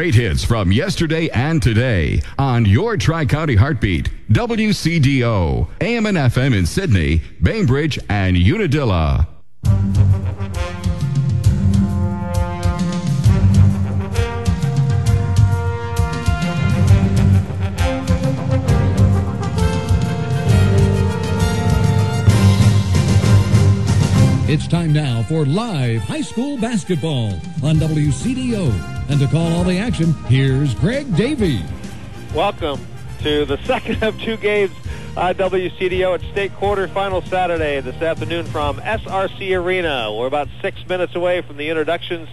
great hits from yesterday and today on your Tri-County Heartbeat, WCDO, AM and FM in Sydney, Bainbridge, and Unadilla. It's time now for live high school basketball on WCDO. And to call all the action, here's Greg Davey. Welcome to the second of two games on WCDO at state quarterfinal Saturday this afternoon from SRC Arena. We're about 6 minutes away from the introductions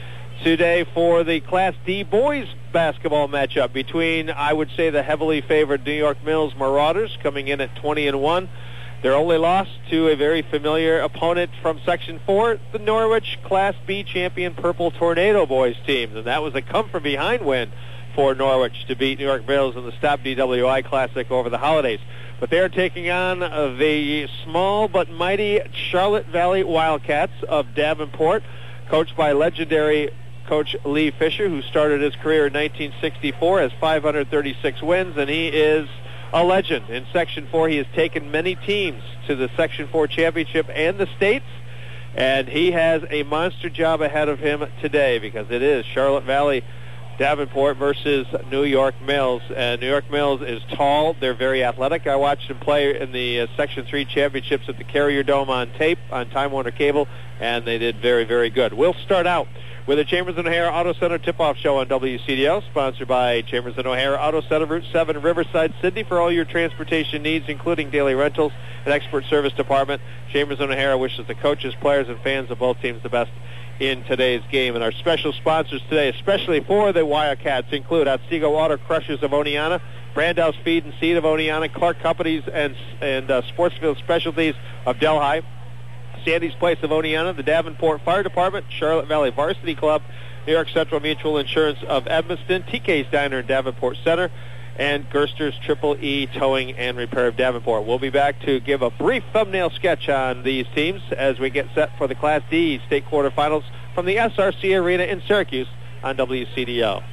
today for the Class D boys basketball matchup between, I would say, the heavily favored New York Mills Marauders coming in at 20-1. Their only loss to a very familiar opponent from Section 4, the Norwich Class B champion Purple Tornado boys team. And that was a come-from-behind win for Norwich to beat New York Mills in the Stop DWI Classic over the holidays. But they are taking on the small but mighty Charlotte Valley Wildcats of Davenport, coached by legendary Coach Lee Fisher, who started his career in 1964, has 536 wins, and he is a legend. In Section 4, he has taken many teams to the Section 4 championship and the states, and he has a monster job ahead of him today because it is Charlotte Valley Davenport versus New York Mills. And New York Mills is tall. They're very athletic. I watched them play in the Section 3 championships at the Carrier Dome on tape on Time Warner Cable, and they did very, very good. We'll start out with a Chambers and O'Hara Auto Center tip-off show on WCDO, sponsored by Chambers and O'Hara Auto Center, Route 7, Riverside, Sydney, for all your transportation needs, including daily rentals and expert service department. Chambers and O'Hara wishes the coaches, players, and fans of both teams the best in today's game. And our special sponsors today, especially for the Wildcats, include Otsego Auto Crushers of Oneonta, Brandows Feed and Seed of Oneonta, Clark Companies and Sportsfield Specialties of Delhi, Sandy's Place of Oneonta, the Davenport Fire Department, Charlotte Valley Varsity Club, New York Central Mutual Insurance of Edmiston, TK's Diner in Davenport Center, and Gerster's Triple E Towing and Repair of Davenport. We'll be back to give a brief thumbnail sketch on these teams as we get set for the Class D state quarterfinals from the SRC Arena in Syracuse on WCDO.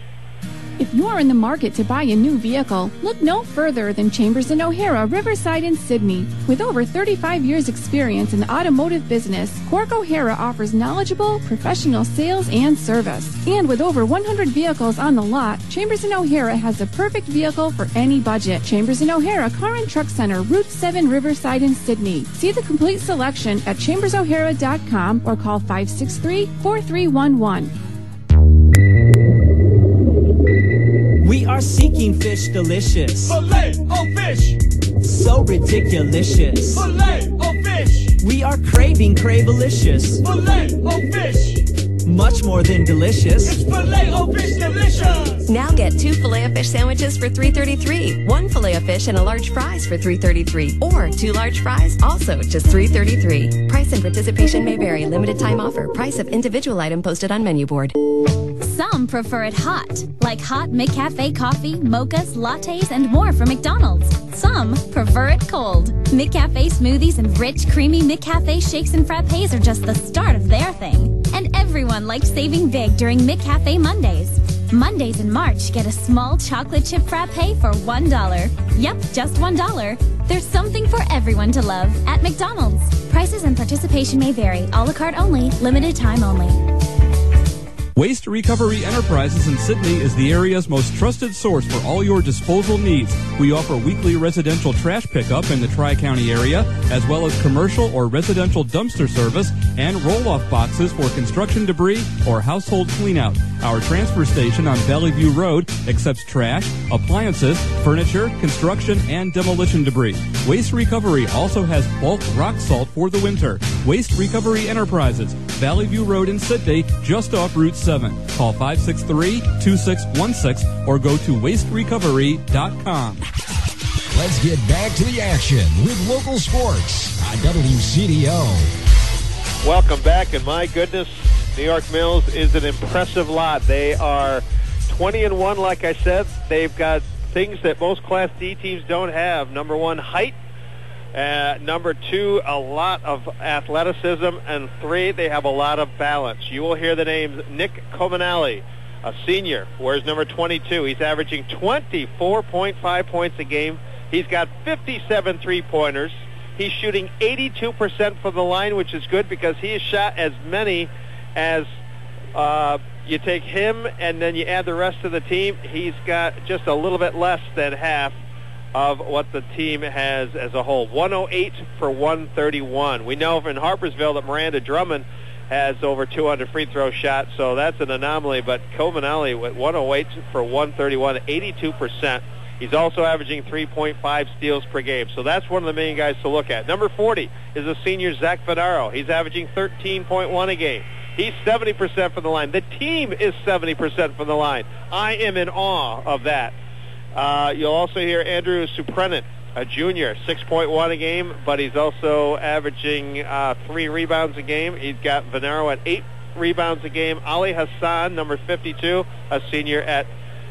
If you are in the market to buy a new vehicle, look no further than Chambers & O'Hara, Riverside in Sydney. With over 35 years experience in the automotive business, Cork O'Hara offers knowledgeable, professional sales and service. And with over 100 vehicles on the lot, Chambers & O'Hara has the perfect vehicle for any budget. Chambers & O'Hara Car and Truck Center, Route 7, Riverside in Sydney. See the complete selection at chambersohara.com or call 563-4311. We are seeking fish delicious. Filet-O-Fish. So ridiculous. Filet-O-Fish. We are craving Cravelicious. Filet-O-Fish. Much more than delicious. It's Filet-O-Fish delicious. Now get 2 Filet-O-Fish sandwiches for $3.33, 1 Filet-O-Fish and a large fries for $3.33, or 2 large fries, also just $3.33. Price and participation may vary. Limited time offer. Price of individual item posted on menu board. Some prefer it hot, like hot McCafe coffee, mochas, lattes, and more from McDonald's. Some prefer it cold. McCafe smoothies and rich, creamy McCafe shakes and frappes are just the start of their thing. And everyone likes saving big during McCafe Mondays. Mondays in March, get a small chocolate chip frappe for $1. Yep, just $1. There's something for everyone to love at McDonald's. Prices and participation may vary. A la carte only. Limited time only. Waste Recovery Enterprises in Sydney is the area's most trusted source for all your disposal needs. We offer weekly residential trash pickup in the Tri-County area, as well as commercial or residential dumpster service and roll-off boxes for construction debris or household cleanout. Our transfer station on Valley View Road accepts trash, appliances, furniture, construction, and demolition debris. Waste Recovery also has bulk rock salt for the winter. Waste Recovery Enterprises, Valley View Road in Sydney, just off Route 7. Call 563-2616 or go to wasterecovery.com. Let's get back to the action with local sports on WCDO. Welcome back, and my goodness, New York Mills is an impressive lot. They are 20-1, like I said. They've got things that most Class D teams don't have. Number 1, height. Number 2, a lot of athleticism. And 3, they have a lot of balance. You will hear the names Nick Cominelli a senior, wears number 22. He's averaging 24.5 points a game. He's got 57 three-pointers. He's shooting 82% from the line, which is good because he has shot as many as you take him and then you add the rest of the team. He's got just a little bit less than half of what the team has as a whole. 108 for 131. We know in Harpersville that Miranda Drummond has over 200 free throw shots, so that's an anomaly. But Cominelli with 108 for 131, 82%. He's also averaging 3.5 steals per game, so that's one of the main guys to look at. Number 40 is a senior, Zach Venaro. He's averaging 13.1 a game. He's 70% from the line. The team is 70% from the line. I am in awe of that. You'll also hear Andrew Suprenin, a junior, 6.1 a game, but he's also averaging 3 rebounds a game. He's got Venaro at 8 rebounds a game. Ali Hassan, number 52, a senior, at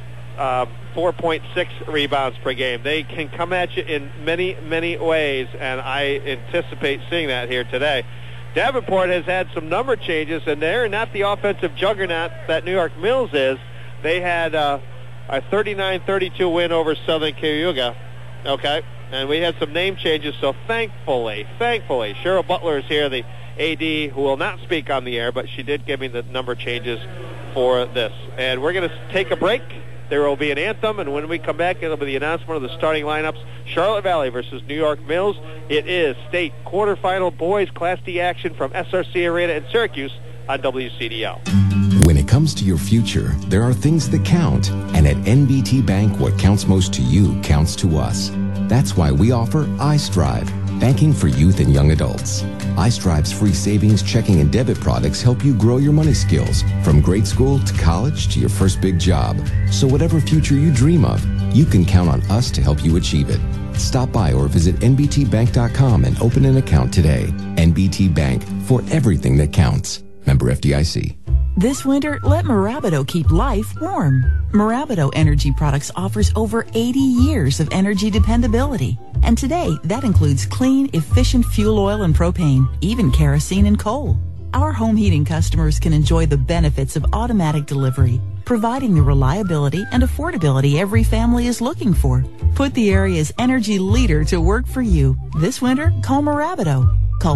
4.6 rebounds per game. They can come at you in many, many ways, and I anticipate seeing that here today. Davenport has had some number changes, and they're not the offensive juggernaut that New York Mills is. They had a 39-32 win over Southern Cayuga. Okay, and we had some name changes, so thankfully, Cheryl Butler is here, the AD, who will not speak on the air, but she did give me the number changes for this. And we're going to take a break. There will be an anthem, and when we come back, it'll be the announcement of the starting lineups. Charlotte Valley versus New York Mills. It is state quarterfinal boys Class D action from SRC Arena in Syracuse on WCDO. When it comes to your future, there are things that count. And at NBT Bank, what counts most to you counts to us. That's why we offer iStrive, banking for youth and young adults. iStrive's free savings, checking, and debit products help you grow your money skills from grade school to college to your first big job. So whatever future you dream of, you can count on us to help you achieve it. Stop by or visit nbtbank.com and open an account today. NBT Bank, for everything that counts. Member FDIC. This winter, let Marabido keep life warm. Marabido Energy Products offers over 80 years of energy dependability. And today, that includes clean, efficient fuel oil and propane, even kerosene and coal. Our home heating customers can enjoy the benefits of automatic delivery, providing the reliability and affordability every family is looking for. Put the area's energy leader to work for you. This winter, call Marabido. Call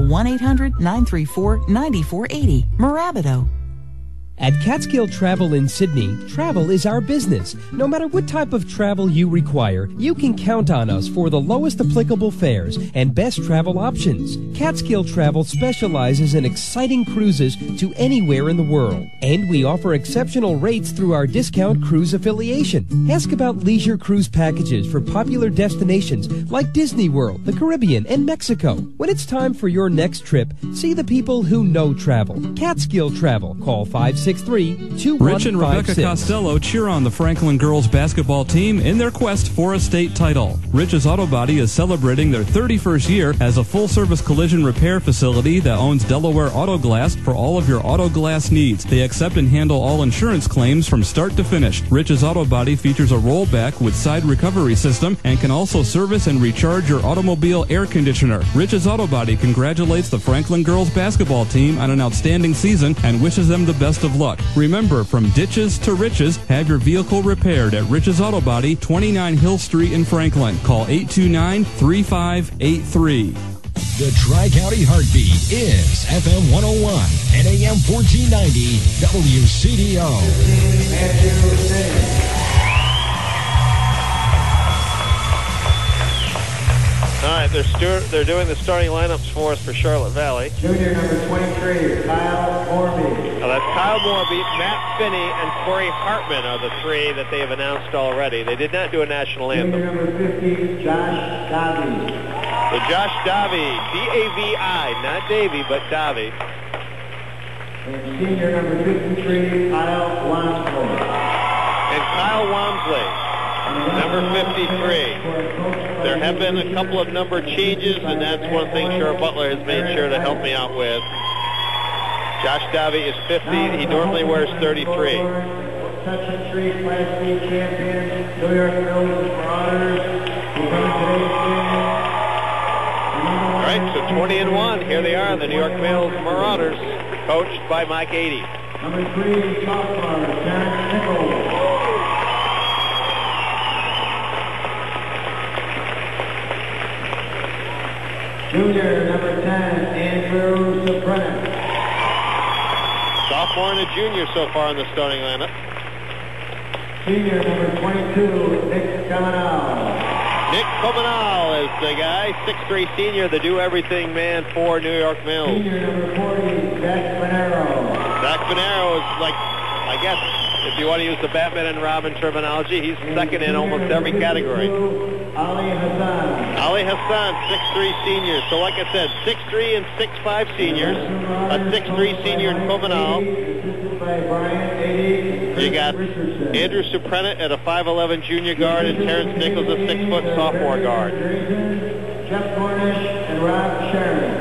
1-800-934-9480. Marabido. At Catskill Travel in Sydney, travel is our business. No matter what type of travel you require, you can count on us for the lowest applicable fares and best travel options. Catskill Travel specializes in exciting cruises to anywhere in the world, and we offer exceptional rates through our discount cruise affiliation. Ask about leisure cruise packages for popular destinations like Disney World, the Caribbean, and Mexico. When it's time for your next trip, see the people who know travel. Catskill Travel. Call 563-2156. Rich and Rebecca Costello cheer on the Franklin girls basketball team in their quest for a state title. Rich's Auto Body is celebrating their 31st year as a full-service collision repair facility that owns Delaware Auto Glass for all of your auto glass needs. They accept and handle all insurance claims from start to finish. Rich's Auto Body features a rollback with side recovery system and can also service and recharge your automobile air conditioner. Rich's Auto Body congratulates the Franklin girls basketball team on an outstanding season and wishes them the best of luck. Remember, from ditches to riches, have your vehicle repaired at Rich's Auto Body, 29 Hill Street in Franklin. Call 829-3583. The Tri-County Heartbeat is FM 101 and AM 1490 WCDO. All right, they're doing the starting lineups for us for Charlotte Valley. Junior number 23, Kyle Morby. Now that's Kyle Morby, Matt Finney, and Corey Hartman are the three that they have announced already. They did not do a national anthem. Junior number 50, Josh Davy. So Josh Davy, D-A-V-I, not Davy, but Davy. And senior number 53, Kyle Wamsley. And Kyle Wamsley, number 53. There have been a couple of number changes, and that's one thing Cheryl Butler has made sure to help me out with. Josh Davy is 50. He normally wears 33. Section 3 Class D champions, New York Mills Marauders. All right, so 20-1. Here they are, the New York Mills Marauders, coached by Mike 80. Number 3, sophomore, Terrence Nichols. Junior, number 10, Andrew Suprenant. Sophomore and a junior so far in the starting lineup. Senior, number 22, Nick Cominal. Nick Cominal is the guy, 6'3" senior, the do-everything man for New York Mills. Senior, number 40, Zach Finero. Zach Finero is like, I guess, if you want to use the Batman and Robin terminology, he's second in almost every category. Ali Hassan. Ali Hassan, 6'3" senior. So like I said, 6'3" and 6'5" seniors. A 6'3" senior in Cominal. You got Andrew Suprenant at a 5'11" junior guard and Terrence Nichols, a 6-foot sophomore guard. Jeff Cornish and Rob Sherman.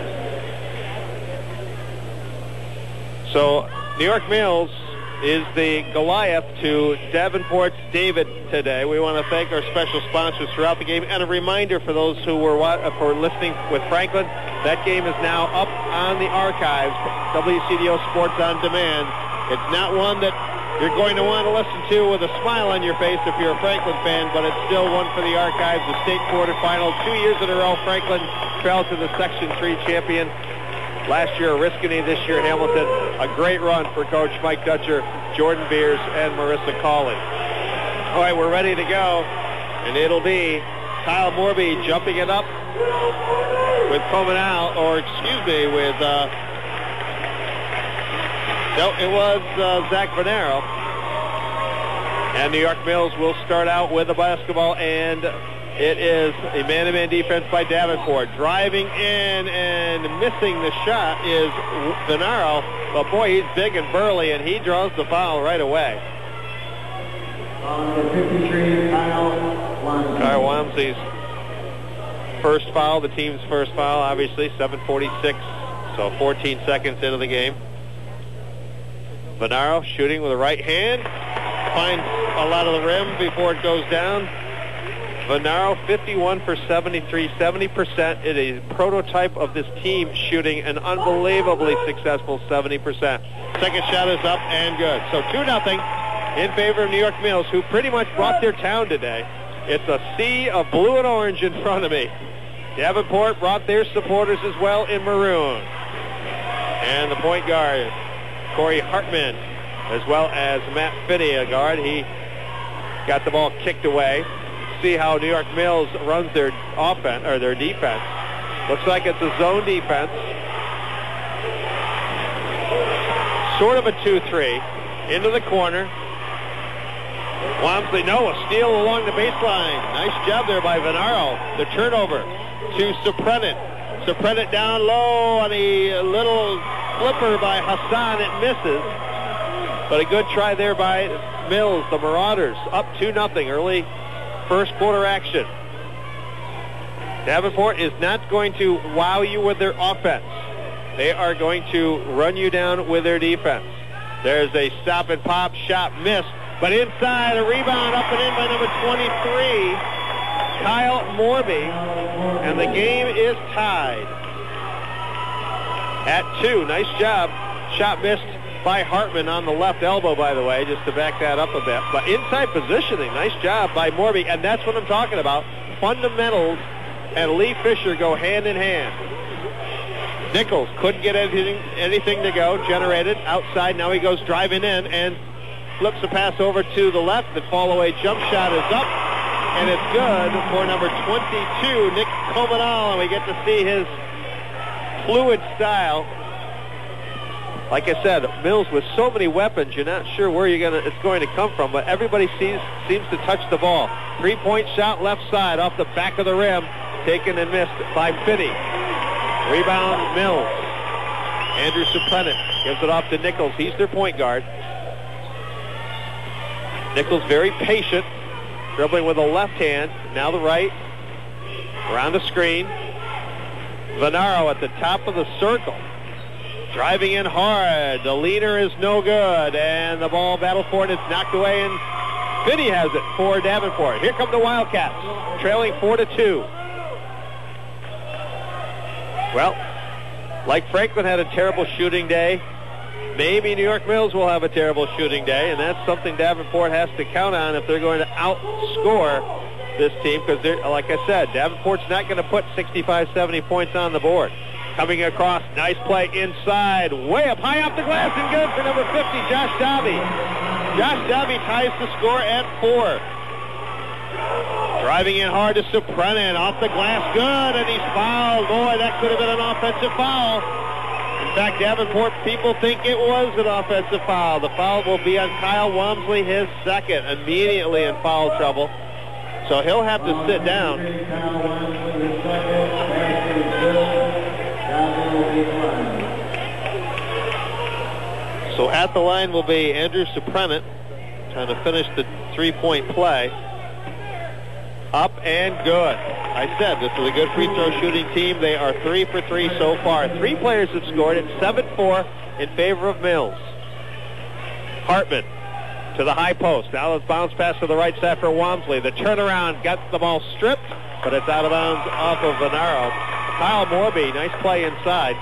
So New York Mills is the Goliath to Davenport's David today. We want to thank our special sponsors throughout the game, and a reminder for those who were for listening with Franklin, that game is now up on the archives, WCDO Sports on Demand. It's not one that you're going to want to listen to with a smile on your face if you're a Franklin fan, but it's still one for the archives. The state quarterfinal, 2 years in a row, Franklin fell to the Section 3 champion. Last year, Oriskany, this year, Hamilton. A great run for Coach Mike Dutcher, Jordan Beers, and Marissa Cawley. All right, we're ready to go, and it'll be Kyle Morby jumping it up with Cominal, or excuse me, with, no, it was Zach Finero. And New York Mills will start out with the basketball, and it is a man-to-man defense by Davenport. Driving in and missing the shot is Venaro. But boy, he's big and burly, and he draws the foul right away. Number 53, Kyle Wamsley. Kyle Wamsley's first foul, the team's first foul, obviously, 7:46, so 14 seconds into the game. Venaro shooting with the right hand. Finds a lot of the rim before it goes down. Venaro, 51 for 73, 70%. It is a prototype of this team shooting an unbelievably successful 70%. Second shot is up and good. So 2-0 in favor of New York Mills, who pretty much brought their town today. It's a sea of blue and orange in front of me. Davenport brought their supporters as well in maroon. And the point guard, Corey Hartman, as well as Matt Finney, a guard. He got the ball kicked away. See how New York Mills runs their offense or their defense. Looks like it's a zone defense. Sort of a 2-3. Into the corner. Wamsley, no, a steal along the baseline. Nice job there by Venaro. The turnover to Suprenant. Suprenant down low on a little flipper by Hassan. It misses. But a good try there by Mills, the Marauders. Up 2-0 early first quarter action. Davenport is not going to wow you with their offense. They are going to run you down with their defense. There's a stop and pop shot missed, but inside a rebound up and in by number 23, Kyle Morby, and the game is tied at 2. Nice job. Shot missed by Hartman on the left elbow, by the way, just to back that up a bit. But inside positioning, nice job by Morby, and that's what I'm talking about. Fundamentals and Lee Fisher go hand in hand. Nichols couldn't get anything to go, generated outside. Now he goes driving in and flips the pass over to the left. The fall-away jump shot is up, and it's good for number 22, Nick Cominal, and we get to see his fluid style. Like I said, Mills with so many weapons, you're not sure where it's going to come from, but everybody seems to touch the ball. Three-point shot left side off the back of the rim, taken and missed by Finney. Rebound, Mills. Andrew Suprenant gives it off to Nichols. He's their point guard. Nichols very patient, dribbling with the left hand, now the right. Around the screen. Venaro at the top of the circle. Driving in hard. The leader is no good. And the ball battle for it is knocked away, and Finney has it for Davenport. Here come the Wildcats, trailing 4-2. Well, like Franklin had a terrible shooting day, maybe New York Mills will have a terrible shooting day, and that's something Davenport has to count on if they're going to outscore this team, because, like I said, Davenport's not going to put 65, 70 points on the board. Coming across, nice play inside, way up high off the glass and good for number 50, Josh Dobby. Josh Dobby ties the score at 4. Driving in hard to Suprenant, off the glass, good, and he's fouled. Boy, that could have been an offensive foul. In fact, Davenport people think it was an offensive foul. The foul will be on Kyle Walmsley, his second, immediately in foul trouble. So he'll have to sit down. So at the line will be Andrew Suprenant, trying to finish the three-point play. Up and good. I said this is a good free throw shooting team. They are 3 for 3 so far. 3 players have scored. It's 7-4 in favor of Mills. Hartman to the high post. Now let's bounce pass to the right side for Walmsley. The turnaround got the ball stripped, but it's out of bounds off of Venaro. Kyle Morby, nice play inside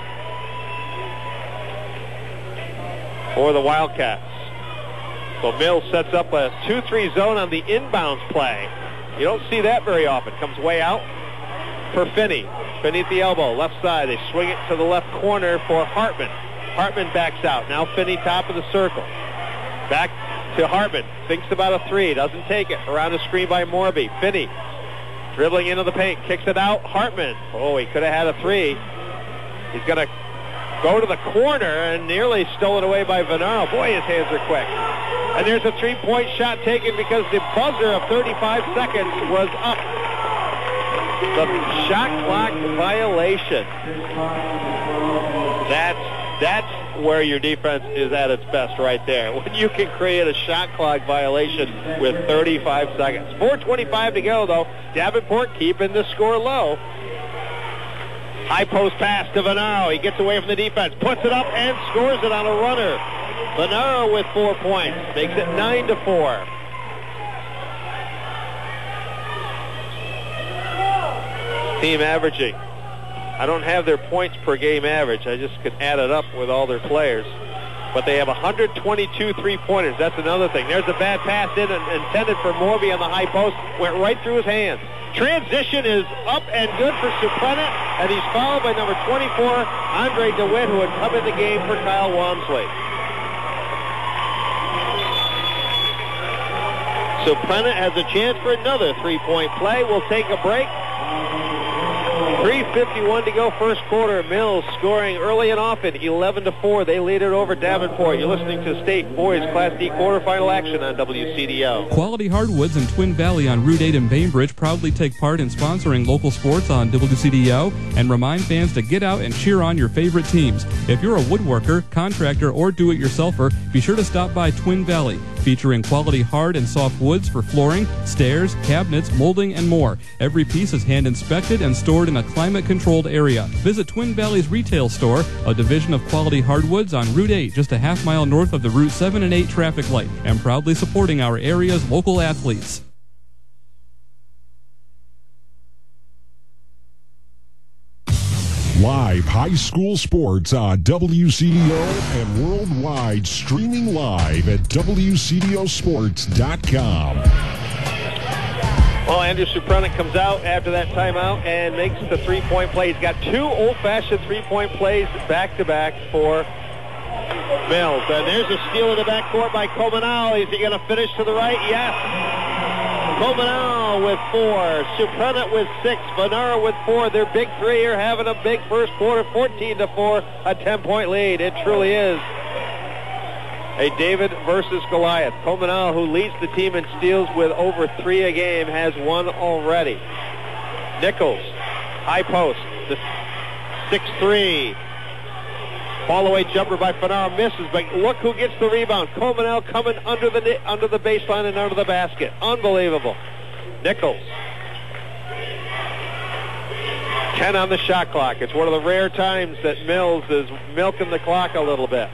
for the Wildcats. So Mills sets up a 2-3 zone on the inbounds play. You don't see that very often. Comes way out for Finney. Finney at the elbow, left side. They swing it to the left corner for Hartman. Hartman backs out. Now Finney top of the circle. Back to Hartman. Thinks about a three. Doesn't take it. Around the screen by Morby. Finney dribbling into the paint. Kicks it out. Hartman. Oh, he could have had a three. He's going to go to the corner and nearly stolen away by Venaro. Boy, his hands are quick. And there's a three-point shot taken because the buzzer of 35 seconds was up. The shot clock violation. That's where your defense is at its best right there. When you can create a shot clock violation with 35 seconds. 4:25 to go, though. Davenport keeping the score low. High post pass to Venaro. He gets away from the defense, puts it up, and scores it on a runner. Venaro with 4 points. Makes it 9-4. Team averaging. I don't have their points per game average. I just could add it up with all their players. But they have 122 three-pointers. That's another thing. There's a bad pass in and intended for Morby on the high post. Went right through his hands. Transition is up and good for Suprenant, and he's fouled by number 24, Andre DeWitt, who had come in the game for Kyle Walmsley. Suprenant has a chance for another three-point play. We'll take a break. 3:51 to go, first quarter. Mills scoring early and often, 11-4. They lead it over Davenport. You're listening to State Boys Class D quarterfinal action on WCDO. Quality Hardwoods in Twin Valley on Route 8 in Bainbridge proudly take part in sponsoring local sports on WCDO and remind fans to get out and cheer on your favorite teams. If you're a woodworker, contractor, or do-it-yourselfer, be sure to stop by Twin Valley, featuring quality hard and soft woods for flooring, stairs, cabinets, molding, and more. Every piece is hand-inspected and stored in a climate-controlled area. Visit Twin Valley's retail store, a division of Quality Hardwoods on Route 8, just a half-mile north of the Route 7 and 8 traffic light, and proudly supporting our area's local athletes. Live high school sports on WCDO and worldwide, streaming live at WCDOsports.com. Well, Andrew Suprenant comes out after that timeout and makes the three-point play. He's got two old-fashioned three-point plays back-to-back for Mills. And there's a steal in the backcourt by Comanal. Is he going to finish to the right? Yes. Comanal with 4. Suprenant with 6. Venaro with 4. Their big three are having a big first quarter, 14-4, a 10-point lead. It truly is a David versus Goliath. Comanal, who leads the team in steals with over 3 a game, has 1 already. Nichols, high post, the 6-3. Fall-away jumper by Venaro misses, but look who gets the rebound. Comanal coming under the baseline and under the basket. Unbelievable. Nichols. 10 on the shot clock. It's one of the rare times that Mills is milking the clock a little bit.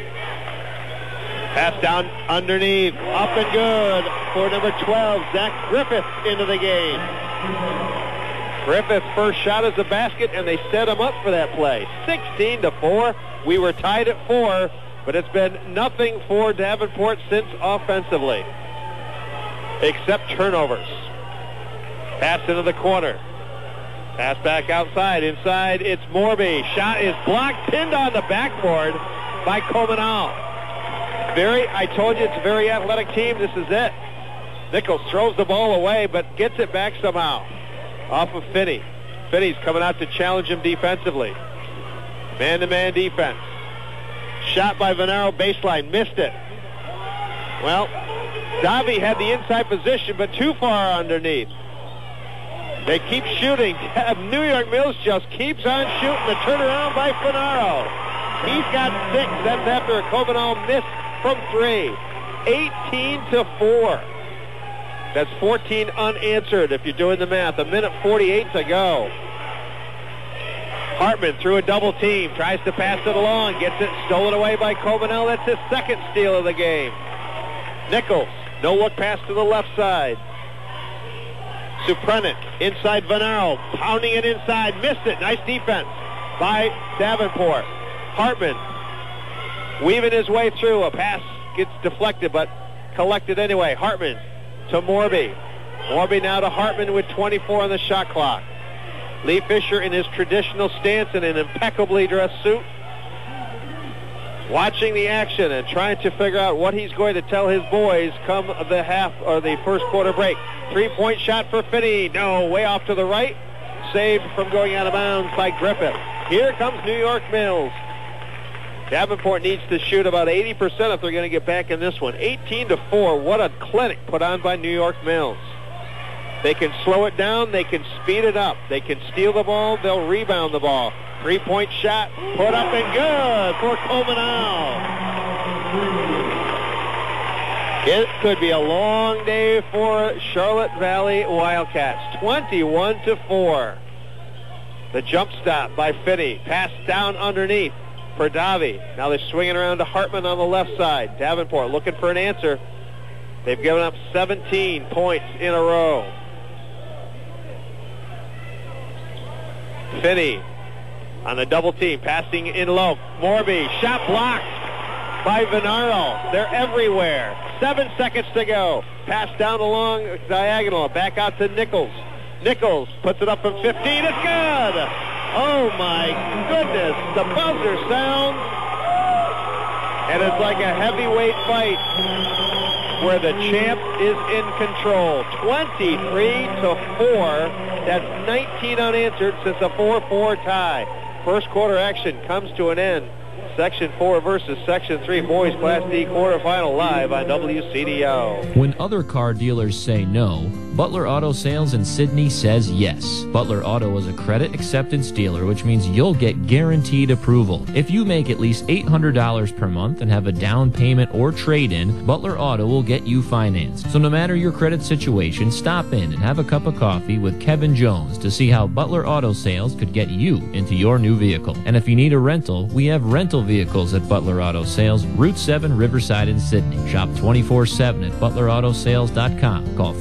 Pass down underneath, up and good for number 12, Zach Griffith into the game. Griffith's first shot is a basket, and they set him up for that play. 16-4. We were tied at 4 but it's been nothing for Davenport since offensively, except turnovers. Pass into the corner. Pass back outside. Inside, it's Morby. Shot is blocked, pinned on the backboard by Cominal. I told you it's a very athletic team. This is it. Nichols throws the ball away, but gets it back somehow. Off of Finney. Finney's coming out to challenge him defensively. Man-to-man defense. Shot by Venaro, baseline, missed it. Well, Davi had the inside position, but too far underneath. They keep shooting. New York Mills just keeps on shooting. The turnaround by Venaro. He's got 6. That's after a Cominal miss from 3. 18-4. That's 14 unanswered if you're doing the math. 1:48 to go. Hartman through a double team, tries to pass it along, gets it stolen away by Cominal. That's his second steal of the game. Nichols, no look pass to the left side. Suprenant inside Venaro, pounding it inside, missed it. Nice defense by Davenport. Hartman weaving his way through. A pass gets deflected, but collected anyway. Hartman to Morby. Morby now to Hartman with 24 on the shot clock. Lee Fisher in his traditional stance in an impeccably dressed suit, watching the action and trying to figure out what he's going to tell his boys come the half or the first quarter break. 3-point shot for Finney. No, way off to the right. Saved from going out of bounds by Griffith. Here comes New York Mills. Davenport needs to shoot about 80% if they're going to get back in this one. 18-4. What a clinic put on by New York Mills. They can slow it down. They can speed it up. They can steal the ball. They'll rebound the ball. 3-point shot put up and good for Cominal. It could be a long day for Charlotte Valley Wildcats. 21-4. The jump stop by Finney. Pass down underneath for Davi. Now they're swinging around to Hartman on the left side. Davenport looking for an answer. They've given up 17 points in a row. Finney on the double team, passing in low. Morby, shot blocked by Venaro. They're everywhere. 7 seconds to go. Pass down along diagonal. Back out to Nichols. Nichols puts it up from 15. It's good. Oh my goodness. The buzzer sounds. And it's like a heavyweight fight where the champ is in control. 23-4. That's 19 unanswered since a 4-4 tie. First quarter action comes to an end. Section 4 versus Section 3 boys Class D quarterfinal live on WCDO. When other car dealers say no, Butler Auto Sales in Sidney says yes. Butler Auto is a credit acceptance dealer, which means you'll get guaranteed approval. If you make at least $800 per month and have a down payment or trade-in, Butler Auto will get you financed. So no matter your credit situation, stop in and have a cup of coffee with Kevin Jones to see how Butler Auto Sales could get you into your new vehicle. And if you need a rental, we have rental vehicles at Butler Auto Sales, Route 7, Riverside in Sidney. Shop 24/7 at ButlerAutoSales.com. Call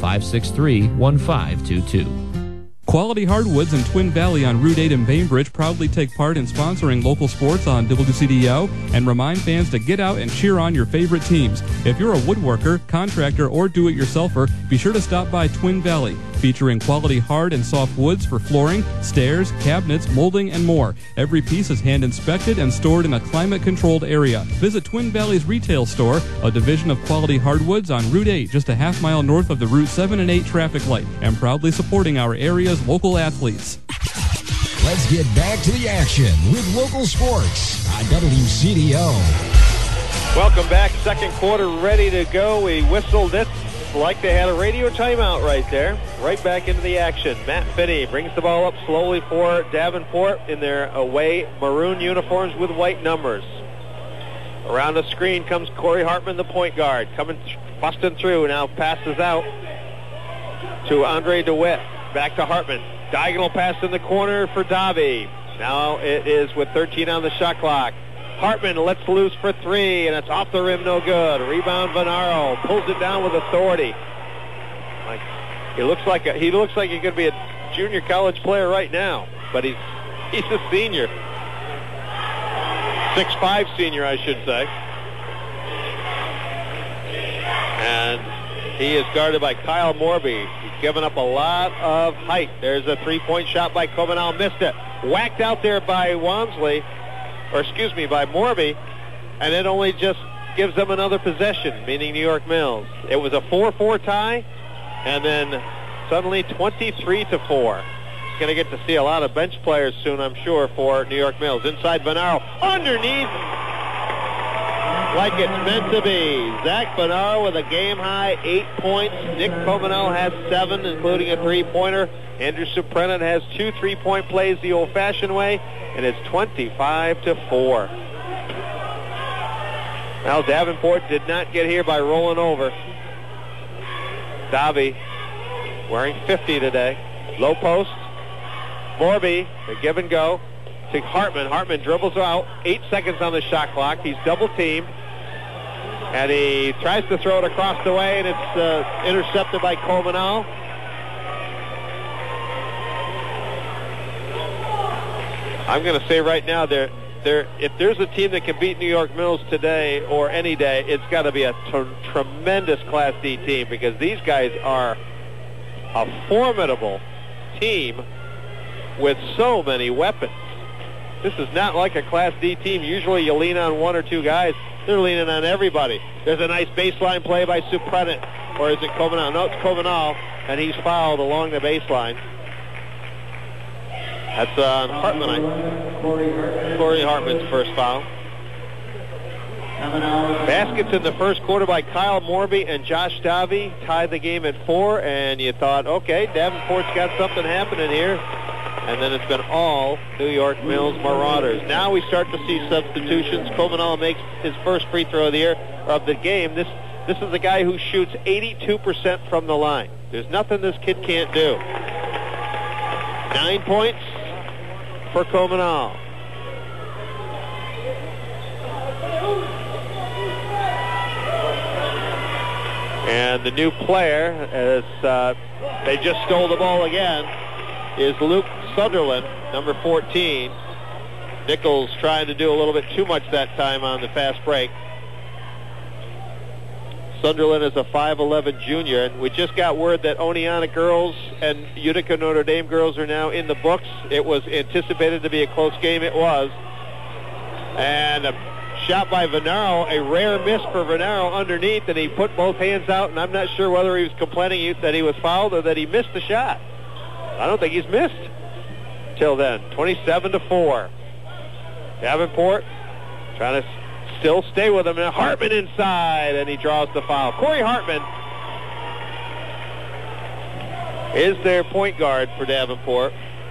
563-1522. Quality Hardwoods in Twin Valley on Route 8 in Bainbridge proudly take part in sponsoring local sports on WCDO and remind fans to get out and cheer on your favorite teams. If you're a woodworker, contractor, or do-it-yourselfer, be sure to stop by Twin Valley, featuring quality hard and soft woods for flooring, stairs, cabinets, molding, and more. Every piece is hand-inspected and stored in a climate-controlled area. Visit Twin Valley's retail store, a division of Quality Hardwoods on Route 8, just a half mile north of the Route 7 and 8 traffic light, and proudly supporting our area's local athletes. Let's get back to the action with local sports on WCDO. Welcome back. Second quarter ready to go. We whistled it like they had a radio timeout right there. Right back into the action. Matt Finney brings the ball up slowly for Davenport in their away maroon uniforms with white numbers. Around the screen comes Corey Hartman, the point guard, busting through. Now passes out to Andre DeWitt. Back to Hartman. Diagonal pass in the corner for Davi. Now it is with 13 on the shot clock. Hartman lets loose for 3, and it's off the rim, no good. Rebound Venaro pulls it down with authority. He looks like he could be a junior college player right now, but he's a senior, 6'5" senior, I should say. He is guarded by Kyle Morby. He's given up a lot of height. There's a three-point shot by Cobanal. Missed it. Whacked out there by by Morby. And it only just gives them another possession, meaning New York Mills. It was a 4-4 tie, and then suddenly 23-4. Going to get to see a lot of bench players soon, I'm sure, for New York Mills. Inside Venaro, underneath, like it's meant to be. Zach Venaro with a game-high 8 points. Nick Cobanal has 7, including a three-pointer. Andrew Suprenant has 2 3-point plays the old-fashioned way, and it's 25-4. Now Davenport did not get here by rolling over. Davi wearing 50 today. Low post. Morby, the give and go to Hartman. Hartman dribbles out. 8 seconds on the shot clock. He's double teamed. And he tries to throw it across the way, and it's intercepted by Cobanal. I'm going to say right now, if there's a team that can beat New York Mills today or any day, it's got to be a tremendous Class D team, because these guys are a formidable team with so many weapons. This is not like a Class D team. Usually you lean on 1 or 2 guys. They're leaning on everybody. There's a nice baseline play by Suprenant. Or is it Cobanal? No, it's Cobanal, and he's fouled along the baseline. That's on Hartman. Corey Hartman's first foul. Baskets in the first quarter by Kyle Morby and Josh Davi tied the game at 4, and you thought, okay, Davenport's got something happening here. And then it's been all New York Mills Marauders. Now we start to see substitutions. Cobanal makes his first free throw of the game. This is a guy who shoots 82% from the line. There's nothing this kid can't do. 9 points for Cobanal. And the new player, as they just stole the ball again, is Luke Sunderland, number 14. Nichols trying to do a little bit too much that time on the fast break. Sunderland is a 5'11 junior, and we just got word that Oneonta girls and Utica Notre Dame girls are now in the books. It was anticipated to be a close game. It was. And a shot by Venaro, a rare miss for Venaro underneath, and he put both hands out, and I'm not sure whether he was complaining that he was fouled or that he missed the shot. I don't think he's missed till then. 27-4. Davenport trying to still stay with him. And Hartman inside, and he draws the foul. Corey Hartman is their point guard for Davenport.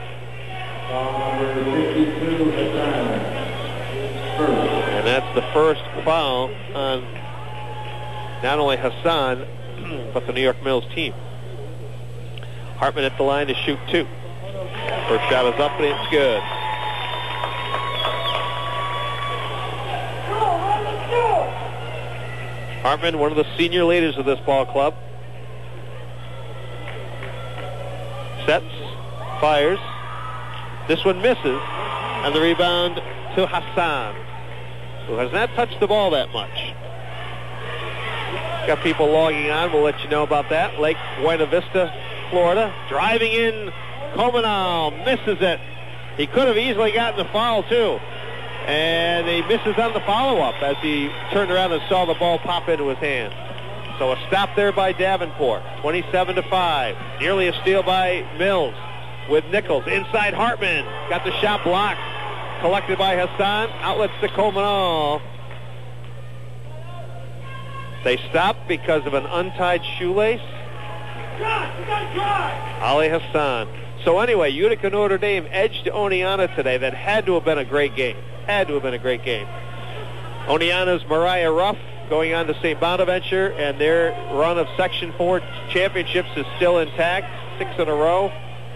And that's the first foul on not only Hassan, but the New York Mills team. Hartman at the line to shoot 2. First shot is up, and it's good. Hartman, one of the senior leaders of this ball club. Sets, fires. This one misses, and the rebound to Hassan, who has not touched the ball that much. Got people logging on. We'll let you know about that. Lake Buena Vista, Florida. Driving in, Cobanal misses it. He could have easily gotten the foul, too. And he misses on the follow-up as he turned around and saw the ball pop into his hand. So a stop there by Davenport. 27-5. Nearly a steal by Mills with Nichols. Inside Hartman. Got the shot blocked. Collected by Hassan. Outlets to Cobanal. They stopped because of an untied shoelace. Ali Hassan. So anyway, Utica Notre Dame edged Oneonta today. That had to have been a great game. Had to have been a great game. Oneonta's Mariah Ruff going on to St. Bonaventure, and their run of Section 4 championships is still intact. 6 in a row.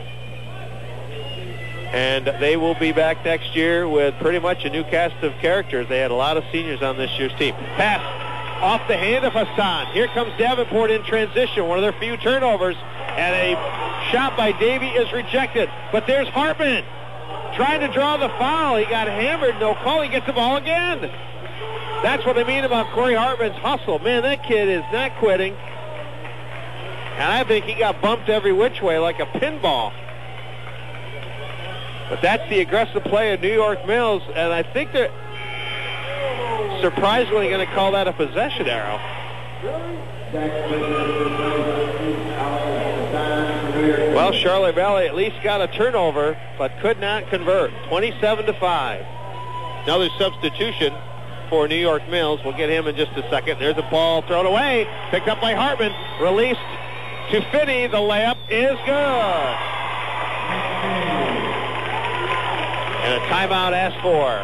And they will be back next year with pretty much a new cast of characters. They had a lot of seniors on this year's team. Pass off the hand of Hassan. Here comes Davenport in transition, one of their few turnovers, and a shot by Davey is rejected. But there's Hartman trying to draw the foul. He got hammered, no call. He gets the ball again. That's what I mean about Corey Hartman's hustle. Man, that kid is not quitting. And I think he got bumped every which way like a pinball. But that's the aggressive play of New York Mills, and I think they're surprisingly going to call that a possession arrow. Well, Charlotte Valley at least got a turnover, but could not convert. 27-5. Another substitution for New York Mills. We'll get him in just a second. There's a ball thrown away, picked up by Hartman, released to Finney. The layup is good. And a timeout asked for,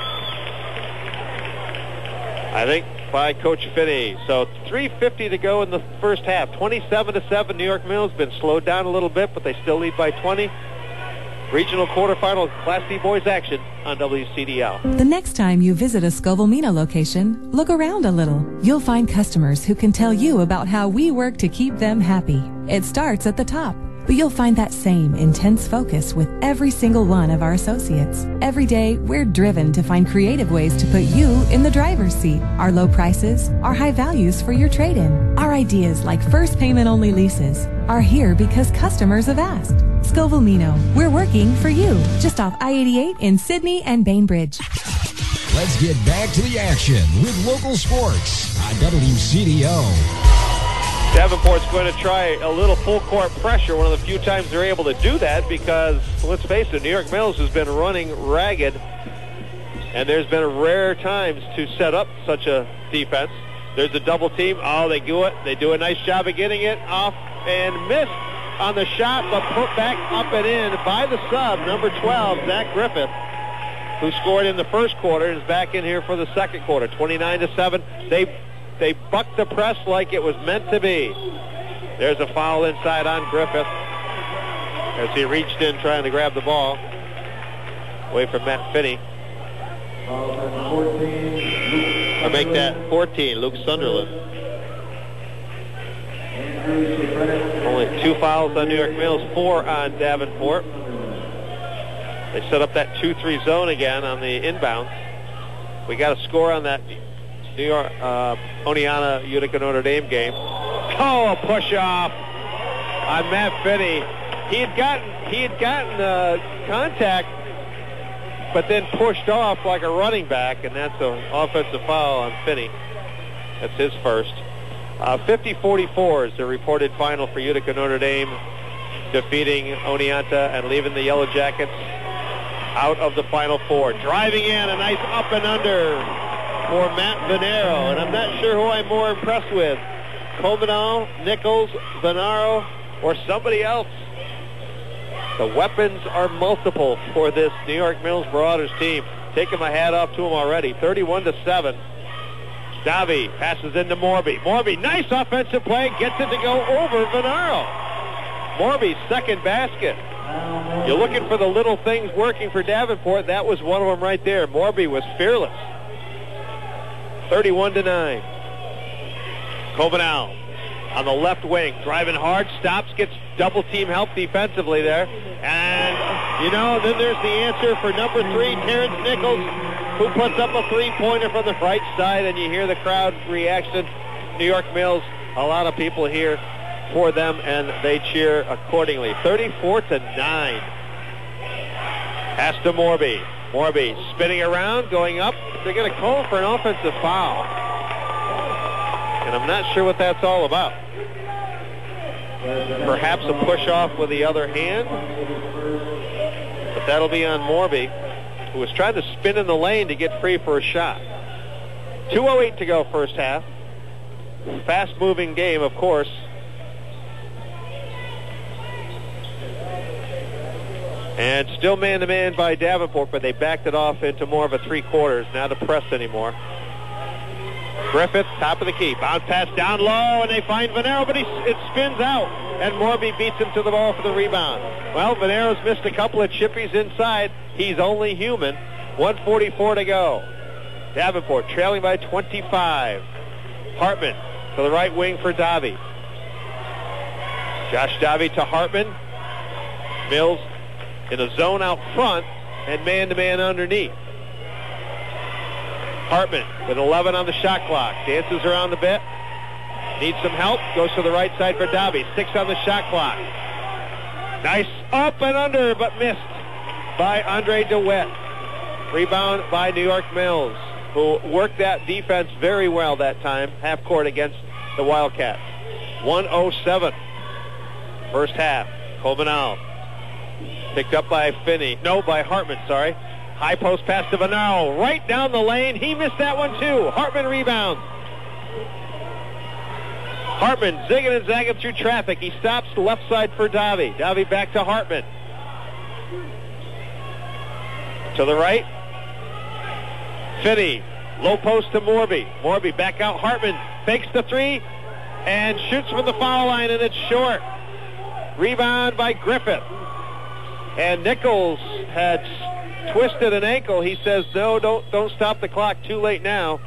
I think, by Coach Finney. So 3:50 to go in the first half. 27-7. New York Mills been slowed down a little bit, but they still lead by 20. Regional quarterfinal Class D boys action on WCDL. The next time you visit a Scoville-Mina location, look around a little. You'll find customers who can tell you about how we work to keep them happy. It starts at the top, but you'll find that same intense focus with every single one of our associates. Every day, we're driven to find creative ways to put you in the driver's seat. Our low prices, our high values for your trade-in, our ideas like first payment-only leases are here because customers have asked. Scoville-Mina, we're working for you. Just off I-88 in Sydney and Bainbridge. Let's get back to the action with local sports on WCDO. Davenport's going to try a little full court pressure, one of the few times they're able to do that, because let's face it, New York Mills has been running ragged, and there's been rare times to set up such a defense. There's a double team. Oh, they do it. They do a nice job of getting it off and missed on the shot, but put back up and in by the sub, number 12, Zach Griffith, who scored in the first quarter and is back in here for the second quarter. 29-7. They bucked the press like it was meant to be. There's a foul inside on Griffith as he reached in trying to grab the ball away from Matt Finney. I'll make that 14, Luke Sunderland. Only 2 fouls on New York Mills, 4 on Davenport. They set up that 2-3 zone again on the inbounds. We got a score on that New York, Oneonta, Utica, Notre Dame game. Oh, a push off on Matt Finney. He had gotten contact, but then pushed off like a running back, and that's an offensive foul on Finney. That's his first. 50-44 is the reported final for Utica, Notre Dame, defeating Oneonta and leaving the Yellow Jackets out of the Final Four. Driving in, a nice up and under for Matt Venero, and I'm not sure who I'm more impressed with, Cominal, Nichols, Venero, or somebody else. The weapons are multiple for this New York Mills Marauders team. Taking my hat off to them already. 31-7. Davi passes into Morby. Morby, nice offensive play, gets it to go over Venero. Morby's second basket. You're looking for the little things working for Davenport. That was one of them right there. Morby was fearless. 31-9. Covenal on the left wing, driving hard, stops, gets double team help defensively there. And, then there's the answer for number 3, Terrence Nichols, who puts up a three-pointer from the right side, and you hear the crowd reaction. New York Mills, a lot of people here for them, and they cheer accordingly. 34-9. Pass to Morby. Morby spinning around, going up. They're going to call for an offensive foul. And I'm not sure what that's all about. Perhaps a push-off with the other hand. But that'll be on Morby, who was trying to spin in the lane to get free for a shot. 2:08 to go first half. Fast-moving game, of course. And still man-to-man by Davenport, but they backed it off into more of a three-quarters, not a press anymore. Griffith, top of the key. Bounce pass down low, and they find Venero, but it spins out. And Morby beats him to the ball for the rebound. Well, Venero's missed a couple of chippies inside. He's only human. 1:44 to go. Davenport trailing by 25. Hartman to the right wing for Davi. Josh Davi to Hartman. Mills in a zone out front and man-to-man underneath. Hartman with 11 on the shot clock. Dances around a bit. Needs some help. Goes to the right side for Dobby. 6 on the shot clock. Nice up and under, but missed by Andre DeWitt. Rebound by New York Mills, who worked that defense very well that time, half court against the Wildcats. 1:07 first half. Cobanal picked up by by Hartman, sorry. High post pass to Vanaro, right down the lane. He missed that one too. Hartman rebounds. Hartman zigging and zagging through traffic. He stops the left side for Davi. Davi back to Hartman. To the right. Finney. Low post to Morby. Morby back out. Hartman fakes the three and shoots from the foul line, and it's short. Rebound by Griffith. And Nichols had twisted an ankle. He says, no, don't stop the clock. Too late now.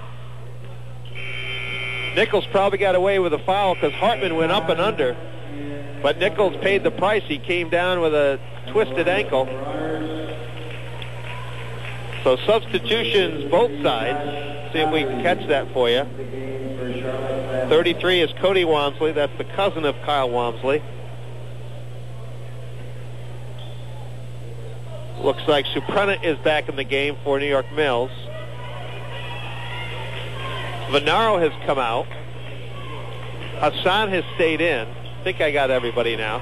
Nichols probably got away with a foul because Hartman went up and under. But Nichols paid the price. He came down with a twisted ankle. So substitutions both sides. See if we can catch that for you. 33 is Cody Walmsley. That's the cousin of Kyle Walmsley. Looks like Suprena is back in the game for New York Mills. Vanaro has come out. Hassan has stayed in. I think I got everybody now.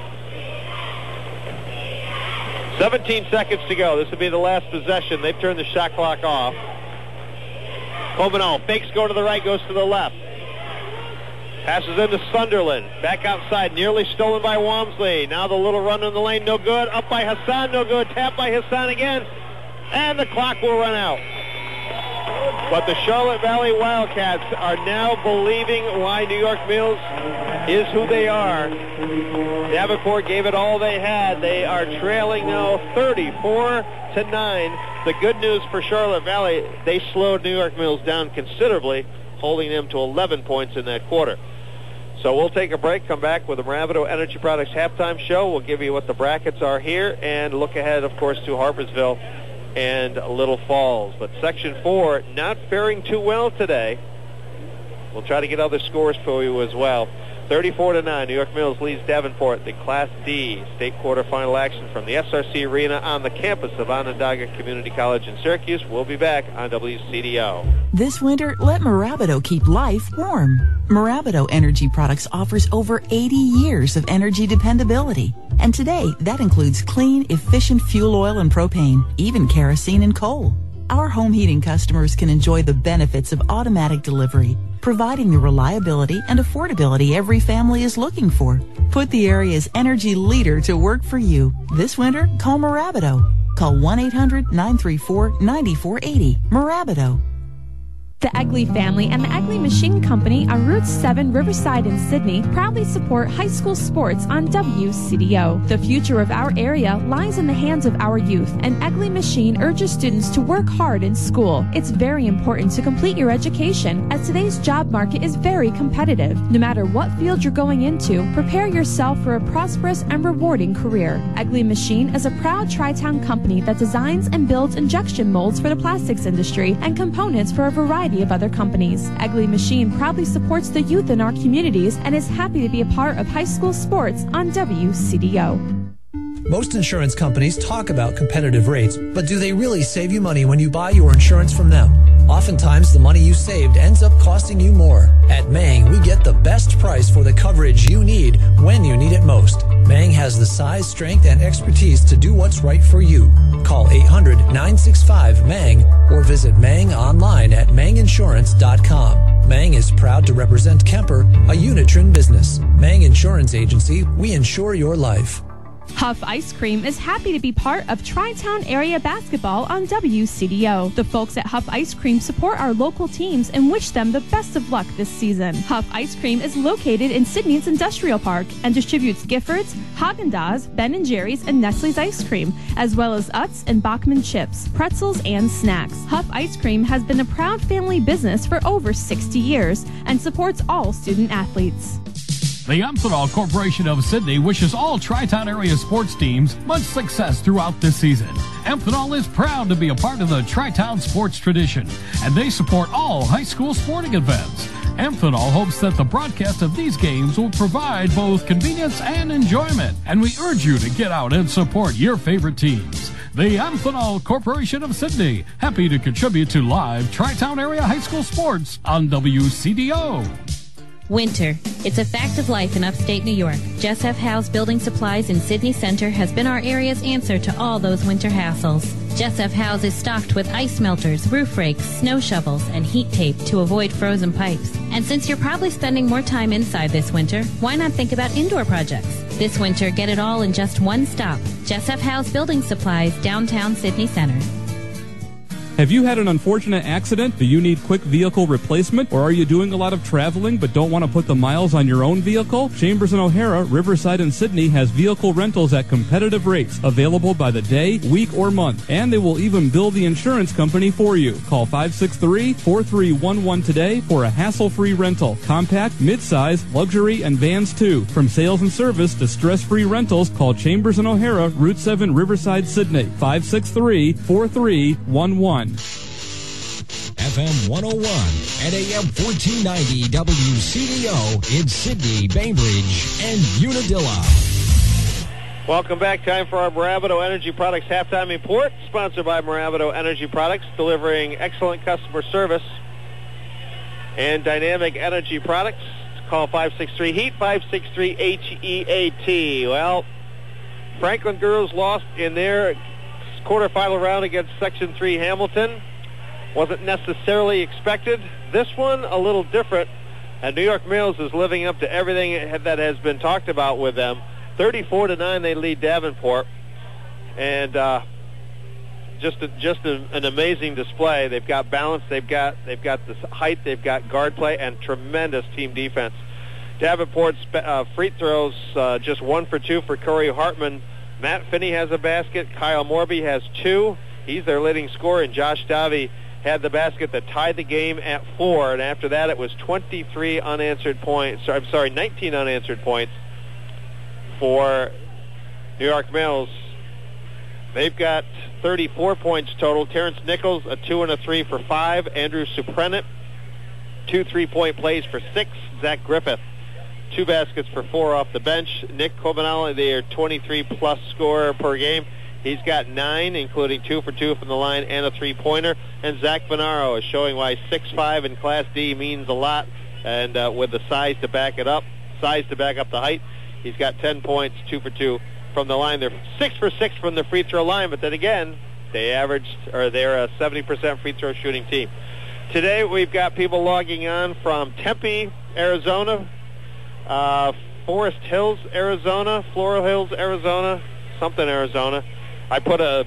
17 seconds to go. This will be the last possession. They've turned the shot clock off. Cobanal fakes, go to the right, goes to the left. Passes into Sunderland. Back outside, nearly stolen by Walmsley. Now the little run in the lane, no good. Up by Hassan, no good. Tap by Hassan again. And the clock will run out. But the Charlotte Valley Wildcats are now believing why New York Mills is who they are. Davenport gave it all they had. They are trailing now 34-9. The good news for Charlotte Valley, they slowed New York Mills down considerably, holding them to 11 points in that quarter. So we'll take a break, come back with the Moravito Energy Products halftime show. We'll give you what the brackets are here and look ahead, of course, to Harpersville and Little Falls. But Section 4 not faring too well today. We'll try to get other scores for you as well. 34-9, New York Mills leads Davenport, the Class D state quarterfinal action from the SRC Arena on the campus of Onondaga Community College in Syracuse. We'll be back on WCDO. This winter, let Moravito keep life warm. Moravito Energy Products offers over 80 years of energy dependability. And today, that includes clean, efficient fuel oil and propane, even kerosene and coal. Our home heating customers can enjoy the benefits of automatic delivery, providing the reliability and affordability every family is looking for. Put the area's energy leader to work for you. This winter, call Moravito. Call 1-800-934-9480. Moravito. The Egley family and the Egley Machine Company on Route 7 Riverside in Sydney proudly support high school sports on WCDO. The future of our area lies in the hands of our youth, and Egley Machine urges students to work hard in school. It's very important to complete your education, as today's job market is very competitive. No matter what field you're going into, prepare yourself for a prosperous and rewarding career. Egley Machine is a proud Tri-Town company that designs and builds injection molds for the plastics industry and components for a variety of other companies. Egley Machine proudly supports the youth in our communities and is happy to be a part of high school sports on WCDO. Most insurance companies talk about competitive rates, but do they really save you money when you buy your insurance from them? Oftentimes, the money you saved ends up costing you more. At Mang, we get the best price for the coverage you need when you need it most. Mang has the size, strength, and expertise to do what's right for you. Call 800-965-MANG or visit Mang online at manginsurance.com. Mang is proud to represent Kemper, a Unitron business. Mang Insurance Agency, we insure your life. Huff Ice Cream is happy to be part of Tri-Town area basketball on WCDO. The folks at Huff Ice Cream support our local teams and wish them the best of luck this season. Huff Ice Cream is located in Sydney's Industrial Park and distributes Giffords, Haagen-Dazs, Ben & Jerry's, and Nestle's ice cream, as well as Utz and Bachman chips, pretzels, and snacks. Huff Ice Cream has been a proud family business for over 60 years and supports all student athletes. The Amphenol Corporation of Sydney wishes all Tri-Town area sports teams much success throughout this season. Amphenol is proud to be a part of the Tri-Town sports tradition, and they support all high school sporting events. Amphenol hopes that the broadcast of these games will provide both convenience and enjoyment, and we urge you to get out and support your favorite teams. The Amphenol Corporation of Sydney, happy to contribute to live Tri-Town area high school sports on WCDO. Winter. It's a fact of life in upstate New York. Jess F. Howe's Building Supplies in Sydney Center has been our area's answer to all those winter hassles. Jess F. Howe's is stocked with ice melters, roof rakes, snow shovels, and heat tape to avoid frozen pipes. And since you're probably spending more time inside this winter, why not think about indoor projects? This winter, get it all in just one stop. Jess F. Howe's Building Supplies, downtown Sydney Center. Have you had an unfortunate accident? Do you need quick vehicle replacement? Or are you doing a lot of traveling but don't want to put the miles on your own vehicle? Chambers and O'Hara, Riverside, and Sydney has vehicle rentals at competitive rates, available by the day, week, or month. And they will even bill the insurance company for you. Call 563-4311 today for a hassle-free rental. Compact, mid-size, luxury, and vans too. From sales and service to stress-free rentals, call Chambers and O'Hara, Route 7, Riverside, Sydney. 563-4311. FM 101 and AM 1490 WCDO in Sydney, Bainbridge, and Unadilla. Welcome back. Time for our Moravido Energy Products halftime report, sponsored by Moravido Energy Products, delivering excellent customer service and dynamic energy products. Call 563-HEAT, 563-HEAT. Well, Franklin girls lost in their quarterfinal round against Section 3 Hamilton. Wasn't necessarily expected. This one, a little different. And New York Mills is living up to everything that has been talked about with them. 34-9, they lead Davenport. And just an amazing display. They've got balance. They've got the height. They've got guard play and tremendous team defense. Davenport's free throws just 1 for 2 for Corey Hartman. Matt Finney has a basket. Kyle Morby has 2. He's their leading scorer, and Josh Davy had the basket that tied the game at 4. And after that, it was 19 unanswered points for New York Mills. They've got 34 points total. Terrence Nichols, a 2 and a 3 for 5. Andrew Suprenant, 2 3-point plays for 6. Zach Griffith, 2 baskets for 4 off the bench. Nick Cobanelli, their 23-plus scorer per game. He's got 9, including 2 for 2 from the line and a 3-pointer. And Zach Venaro is showing why 6'5" in Class D means a lot, and with the size to back it up, the height. He's got 10 points, 2 for 2 from the line. They're 6 for 6 from the free throw line, but then again, they're a 70% free throw shooting team. Today we've got people logging on from Tempe, Arizona, Forest Hills, Arizona, Floral Hills, Arizona, something Arizona. I put an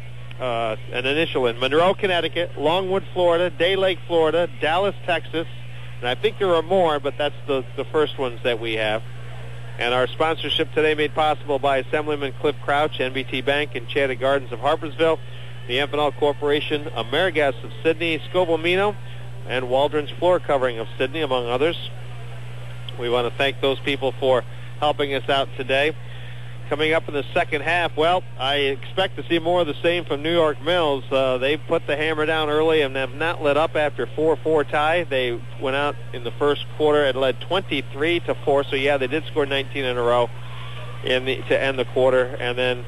initial in. Monroe, Connecticut, Longwood, Florida, Day Lake, Florida, Dallas, Texas, and I think there are more, but that's the first ones that we have. And our sponsorship today made possible by Assemblyman Cliff Crouch, NBT Bank, Enchanted Gardens of Harpersville, the Amphenol Corporation, Amerigas of Sydney, Scobomino, and Waldron's Floor Covering of Sydney, among others. We want to thank those people for helping us out today. Coming up in the second half, well, I expect to see more of the same from New York Mills. They put the hammer down early and have not let up after 4-4 tie. They went out in the first quarter and led 23-4. So, yeah, they did score 19 in a row to end the quarter. And then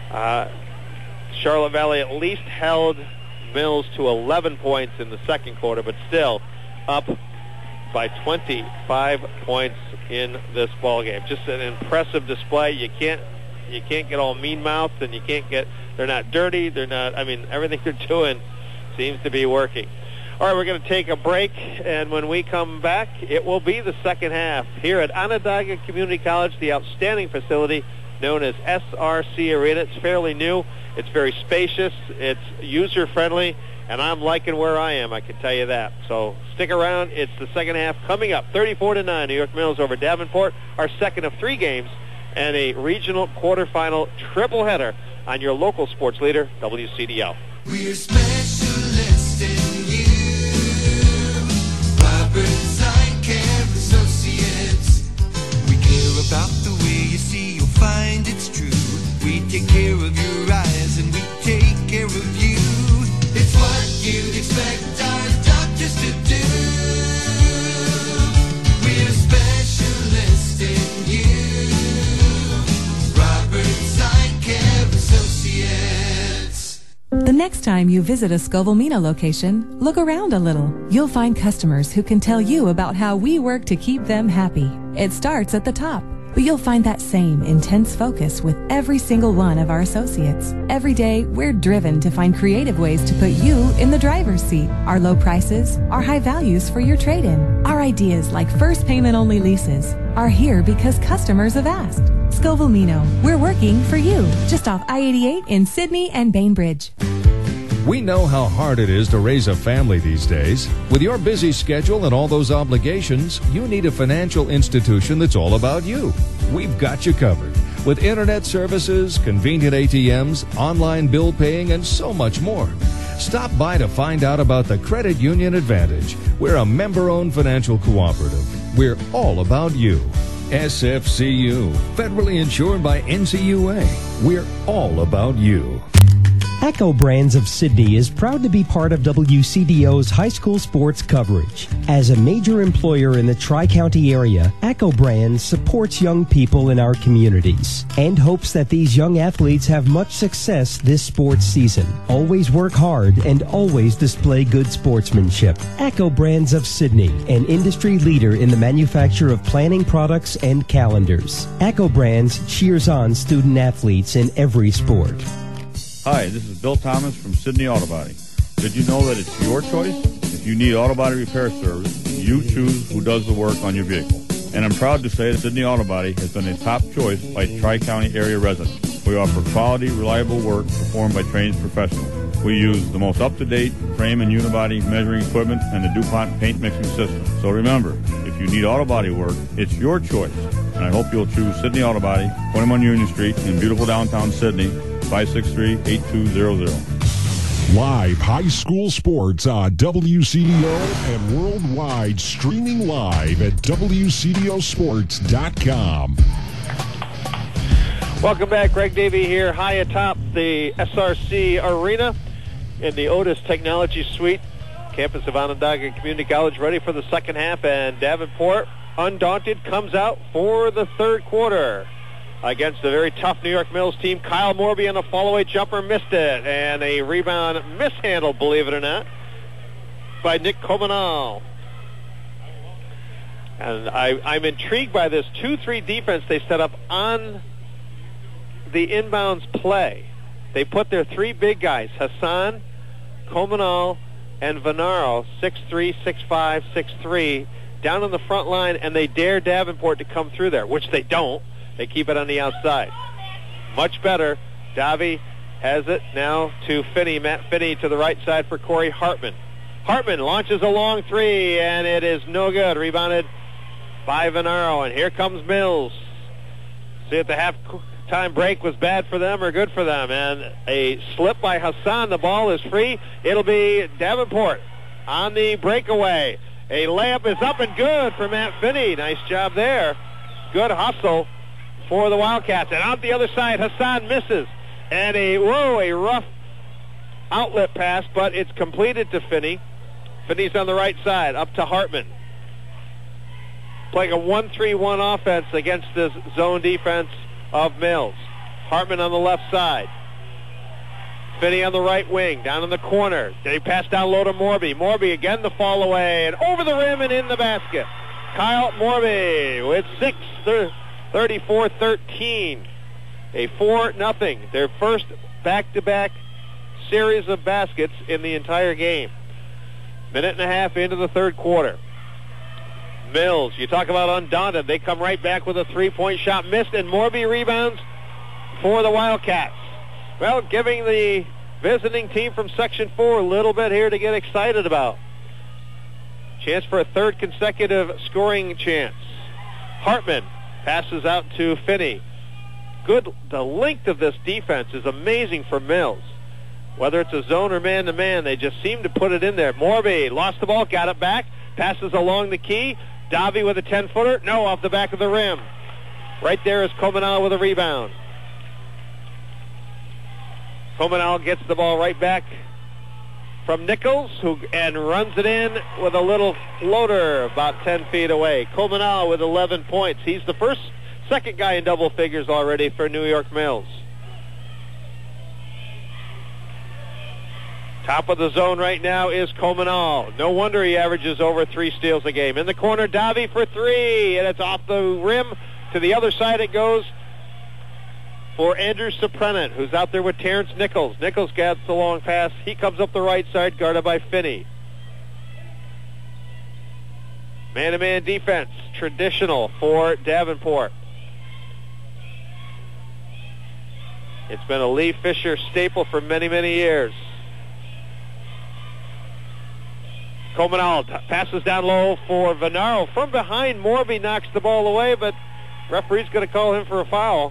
Charlotte Valley at least held Mills to 11 points in the second quarter, but still up by 25 points in this ball game. Just an impressive display. You can't get all mean-mouthed, and they're not dirty. Everything they're doing seems to be working. All right, we're going to take a break, and when we come back, it will be the second half here at Onondaga Community College, the outstanding facility known as SRC Arena. It's fairly new. It's very spacious. It's user-friendly. And I'm liking where I am, I can tell you that. So stick around. It's the second half coming up. 34-9, New York Mills over Davenport. Our second of 3 games and a regional quarterfinal triple-header on your local sports leader, WCDL. We're specialists in you. Robert Sign Care Associates. We care about the way you see. You'll find it's true. We take care of your eyes and we take care of you. It's what you'd expect our doctors to do. next time you visit a Scoville Mina location, look around a little. You'll find customers who can tell you about how we work to keep them happy. It starts at the top, but you'll find that same intense focus with every single one of our associates. Every day, we're driven to find creative ways to put you in the driver's seat. Our low prices, our high values for your trade-in, our ideas like first payment-only leases are here because customers have asked. Scoville Mina, we're working for you. Just off I-88 in Sydney and Bainbridge. We know how hard it is to raise a family these days. With your busy schedule and all those obligations, you need a financial institution that's all about you. We've got you covered. With internet services, convenient ATMs, online bill paying, and so much more. Stop by to find out about the Credit Union Advantage. We're a member-owned financial cooperative. We're all about you. SFCU, federally insured by NCUA. We're all about you. Echo Brands of Sydney is proud to be part of WCDO's high school sports coverage. As a major employer in the Tri-County area, Echo Brands supports young people in our communities and hopes that these young athletes have much success this sports season. Always work hard and always display good sportsmanship. Echo Brands of Sydney, an industry leader in the manufacture of planning products and calendars. Echo Brands cheers on student athletes in every sport. Hi, this is Bill Thomas from Sydney Auto Body. Did you know that it's your choice? If you need auto body repair service, you choose who does the work on your vehicle. And I'm proud to say that Sydney Auto Body has been a top choice by Tri-County area residents. We offer quality, reliable work performed by trained professionals. We use the most up-to-date frame and unibody measuring equipment and the DuPont paint mixing system. So remember, if you need auto body work, it's your choice. And I hope you'll choose Sydney Auto Body, 21 Union Street in beautiful downtown Sydney, 563-8200. Live high school sports on WCDO and worldwide, streaming live at WCDOsports.com. Welcome back. Greg Davey here, high atop the SRC Arena in the Otis Technology Suite, campus of Onondaga Community College, ready for the second half, and Davenport, undaunted, comes out for the third quarter against a very tough New York Mills team. Kyle Morby on a fall-away jumper, missed it, and a rebound mishandled, believe it or not, by Nick Cobanal. And I'm intrigued by this 2-3 defense they set up on the inbounds play. They put their three big guys, Hassan, Cobanal, and Venaro, 6'3", 6'5", 6'3", down on the front line, and they dare Davenport to come through there, which they don't. They keep it on the outside. Much better. Davi has it now to Finney. Matt Finney to the right side for Corey Hartman. Hartman launches a long three, and it is no good. Rebounded by Venaro, and here comes Mills. See if the half-time break was bad for them or good for them. And a slip by Hassan. The ball is free. It'll be Davenport on the breakaway. A layup is up and good for Matt Finney. Nice job there. Good hustle for the Wildcats. And out the other side, Hassan misses. And a rough outlet pass, but it's completed to Finney. Finney's on the right side, up to Hartman. Playing a 1-3-1 offense against this zone defense of Mills. Hartman on the left side. Finney on the right wing, down in the corner. They pass down low to Morby. Morby again the fall away, and over the rim and in the basket. Kyle Morby with 34-13. A 4-0. Their first back-to-back series of baskets in the entire game. Minute and a half into the third quarter. Mills, you talk about undaunted. They come right back with a three-point shot missed, and Morby rebounds for the Wildcats. Well, giving the visiting team from Section 4 a little bit here to get excited about. Chance for a third consecutive scoring chance. Hartman passes out to Finney. Good. The length of this defense is amazing for Mills. Whether it's a zone or man-to-man, they just seem to put it in there. Morby lost the ball, got it back, passes along the key. Davi with a 10-footer. No, off the back of the rim. Right there is Cobanal with a rebound. Cobanal gets the ball right back from Nichols, and runs it in with a little floater about 10 feet away. Cobanal with 11 points. He's the second guy in double figures already for New York Mills. Top of the zone right now is Komenal. No wonder he averages over 3 steals a game. In the corner, Davi for 3, and it's off the rim. To the other side it goes for Andrew Suprenant, who's out there with Terrence Nichols. Nichols gets the long pass. He comes up the right side, guarded by Finney. Man-to-man defense, traditional for Davenport. It's been a Lee Fisher staple for many, many years. Komenal passes down low for Venaro. From behind, Morby knocks the ball away, but referee's going to call him for a foul.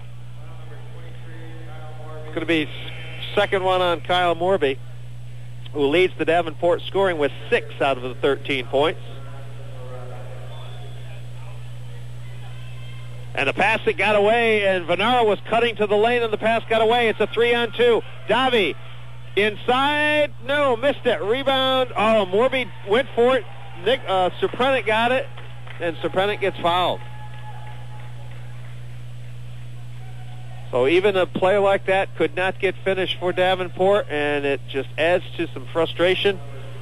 It's going to be second one on Kyle Morby, who leads the Davenport scoring with 6 out of the 13 points. And the pass that got away, and Venaro was cutting to the lane, and the pass got away. It's a 3-on-2. Davi inside. No, missed it. Rebound. Oh, Morby went for it. Suprenant got it, and Suprenant gets fouled. So even a play like that could not get finished for Davenport, and it just adds to some frustration.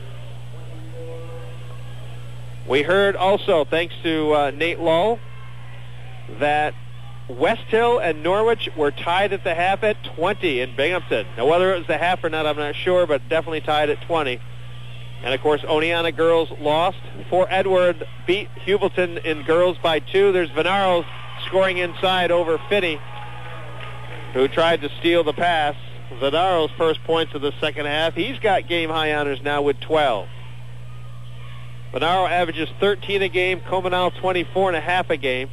We heard also, thanks to Nate Lull, that West Hill and Norwich were tied at the half at 20 in Binghamton. Now, whether it was the half or not, I'm not sure, but definitely tied at 20. And, of course, Oneonta girls lost. Fort Edward beat Hubleton in girls by 2. There's Venaro scoring inside over Finney, who tried to steal the pass. Venaro's first points of the second half. He's got game-high honors now with 12. Venaro averages 13 a game. Komenal 24.5 a game.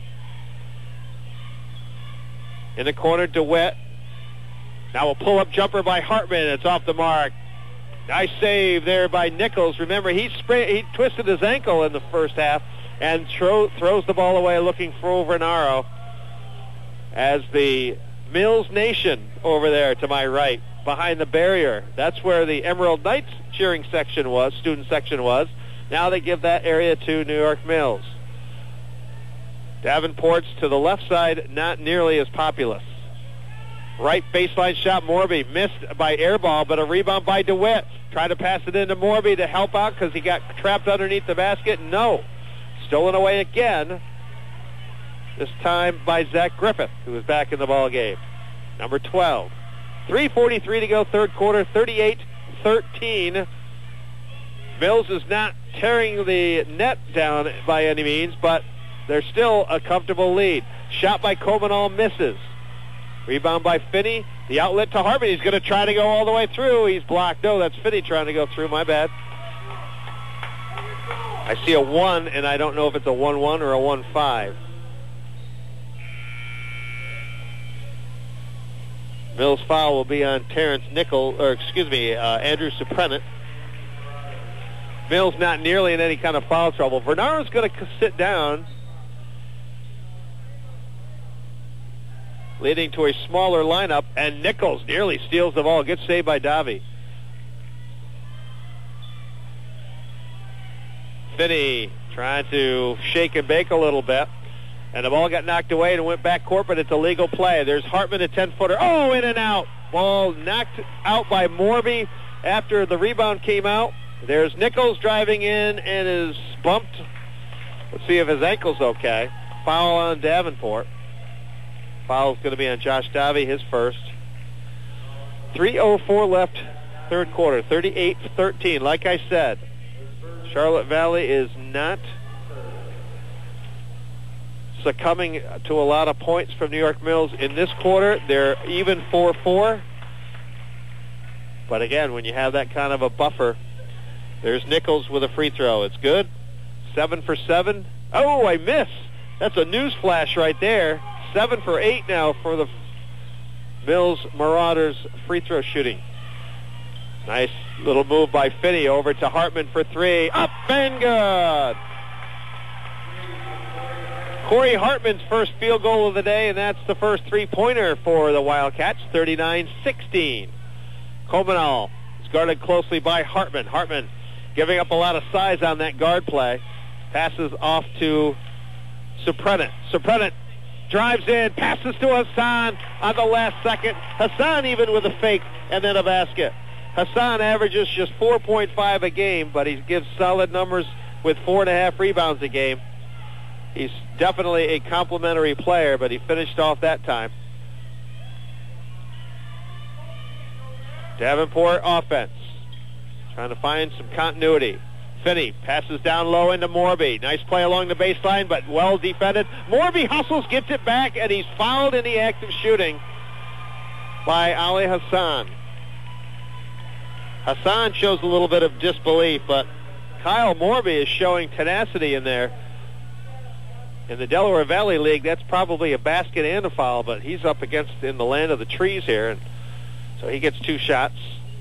In the corner, DeWitt. Now a pull-up jumper by Hartman. It's off the mark. Nice save there by Nichols. Remember, he twisted his ankle in the first half and throws the ball away looking for Venaro as the Mills Nation over there to my right, behind the barrier. That's where the Emerald Knights cheering section was, student section was. Now they give that area to New York Mills. Davenport's to the left side, not nearly as populous. Right baseline shot, Morby missed by air ball, but a rebound by DeWitt. Trying to pass it into Morby to help out because he got trapped underneath the basket. No. Stolen away again. This time by Zach Griffith, who is back in the ball game. Number 12. 3:43 to go, third quarter, 38-13. Mills is not tearing the net down by any means, but there's still a comfortable lead. Shot by Komenal misses. Rebound by Finney. The outlet to Hartman. He's going to try to go all the way through. He's blocked. No, that's Finney trying to go through. My bad. I see a 1, and I don't know if it's a 1-1 or a 1-5. Mills' foul will be on Terrence Andrew Suprenant. Mills not nearly in any kind of foul trouble. Venaro's going to sit down, leading to a smaller lineup, and Nichols nearly steals the ball. Gets saved by Davi. Finney trying to shake and bake a little bit, and the ball got knocked away and went back court, but it's a legal play. There's Hartman, a 10-footer. Oh, in and out. Ball knocked out by Morby after the rebound came out. There's Nichols driving in and is bumped. Let's see if his ankle's okay. Foul on Davenport. Foul's going to be on Josh Davi, his first. 3:04 left, third quarter, 38-13. Like I said, Charlotte Valley is not succumbing to a lot of points from New York Mills in this quarter. They're even 4-4. But again, when you have that kind of a buffer, there's Nichols with a free throw. It's good. 7 for 7. Oh, I miss. That's a news flash right there. 7 for 8 now for the Mills Marauders free throw shooting. Nice little move by Finney over to Hartman for 3. Up and good. Corey Hartman's first field goal of the day, and that's the first three-pointer for the Wildcats, 39-16. Komenal is guarded closely by Hartman. Hartman giving up a lot of size on that guard play. Passes off to Suprenant. Suprenant drives in, passes to Hassan on the last second. Hassan even with a fake and then a basket. Hassan averages just 4.5 a game, but he gives solid numbers with 4.5 rebounds a game. He's definitely a complimentary player, but he finished off that time. Davenport offense, trying to find some continuity. Finney passes down low into Morby. Nice play along the baseline, but well defended. Morby hustles, gets it back, and he's fouled in the act of shooting by Ali Hassan. Hassan shows a little bit of disbelief, but Kyle Morby is showing tenacity in there. In the Delaware Valley League, that's probably a basket and a foul, but he's up against in the land of the trees here, and so he gets 2 shots.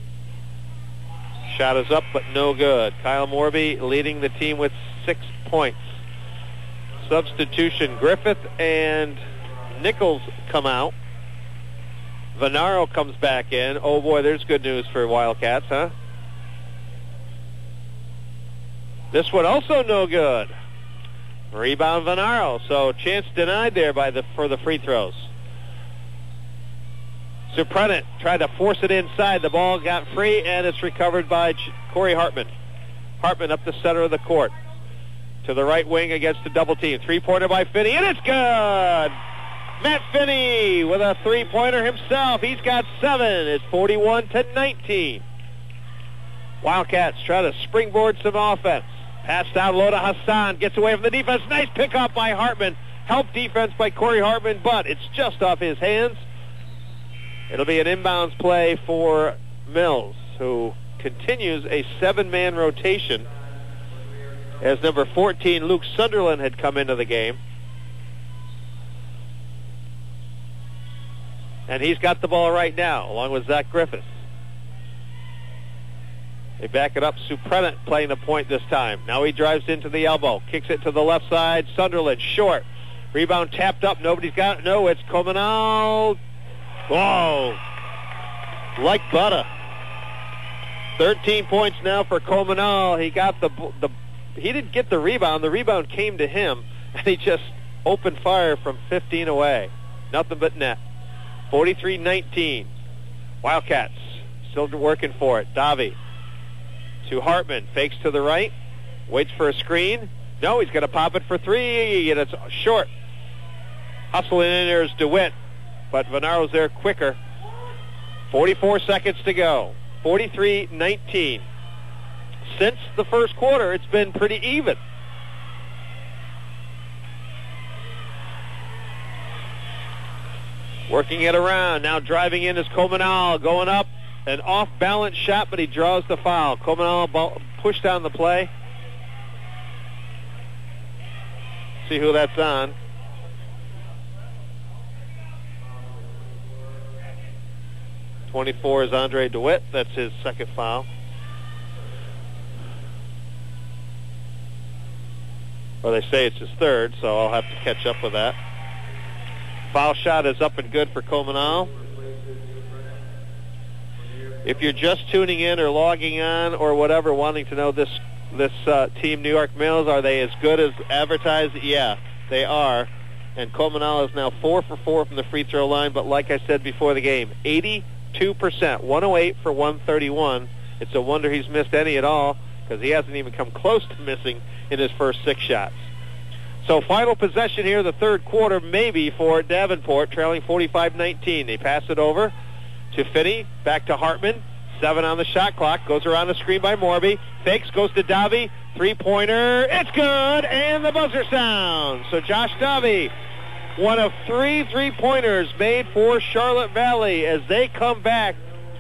Shot is up, but no good. Kyle Morby leading the team with 6 points. Substitution, Griffith and Nichols come out. Venaro comes back in. Oh boy, there's good news for Wildcats, huh? This one also no good. Rebound Venaro, so chance denied there for the free throws. Suprenant tried to force it inside. The ball got free, and it's recovered by Corey Hartman. Hartman up the center of the court. To the right wing against the double team. 3-pointer by Finney, and it's good! Matt Finney with a 3-pointer himself. He's got 7. It's 41-19. Wildcats try to springboard some offense. Pass down low to Hassan. Gets away from the defense. Nice pickup by Hartman. Help defense by Corey Hartman, but it's just off his hands. It'll be an inbounds play for Mills, who continues a 7-man rotation as number 14, Luke Sunderland, had come into the game. And he's got the ball right now, along with Zach Griffith. They back it up. Suprenant playing the point this time. Now he drives into the elbow. Kicks it to the left side. Sunderland short. Rebound tapped up. Nobody's got it. No, it's Cominal. Whoa. Like butter. 13 points now for Cominal. He got he didn't get the rebound. The rebound came to him, and he just opened fire from 15 away. Nothing but net. 43-19. Wildcats still working for it. Davi to Hartman. Fakes to the right. Waits for a screen. No, he's going to pop it for 3, and it's short. Hustling in there is DeWitt, but Venaro's there quicker. 44 seconds to go. 43-19. Since the first quarter, it's been pretty even. Working it around. Now driving in is Cominal. Going up. An off-balance shot, but he draws the foul. Cominal pushed down the play. See who that's on. .24 is Andre DeWitt. That's his second foul. Well, they say it's his third, so I'll have to catch up with that. Foul shot is up and good for Cominal. If you're just tuning in or logging on or whatever, wanting to know this team, New York Mills, are they as good as advertised? Yeah, they are. And Cominal is now 4 for 4 from the free throw line, but like I said before the game, 82%, 108 for 131. It's a wonder he's missed any at all, because he hasn't even come close to missing in his first 6 shots. So final possession here, the third quarter, maybe for Davenport, trailing 45-19. They pass it over to Finney, back to Hartman. 7 on the shot clock. Goes around the screen by Morby. Fakes, goes to Davi. 3-pointer. It's good, and the buzzer sounds. So Josh Davi, one of 3 3-pointers made for Charlotte Valley as they come back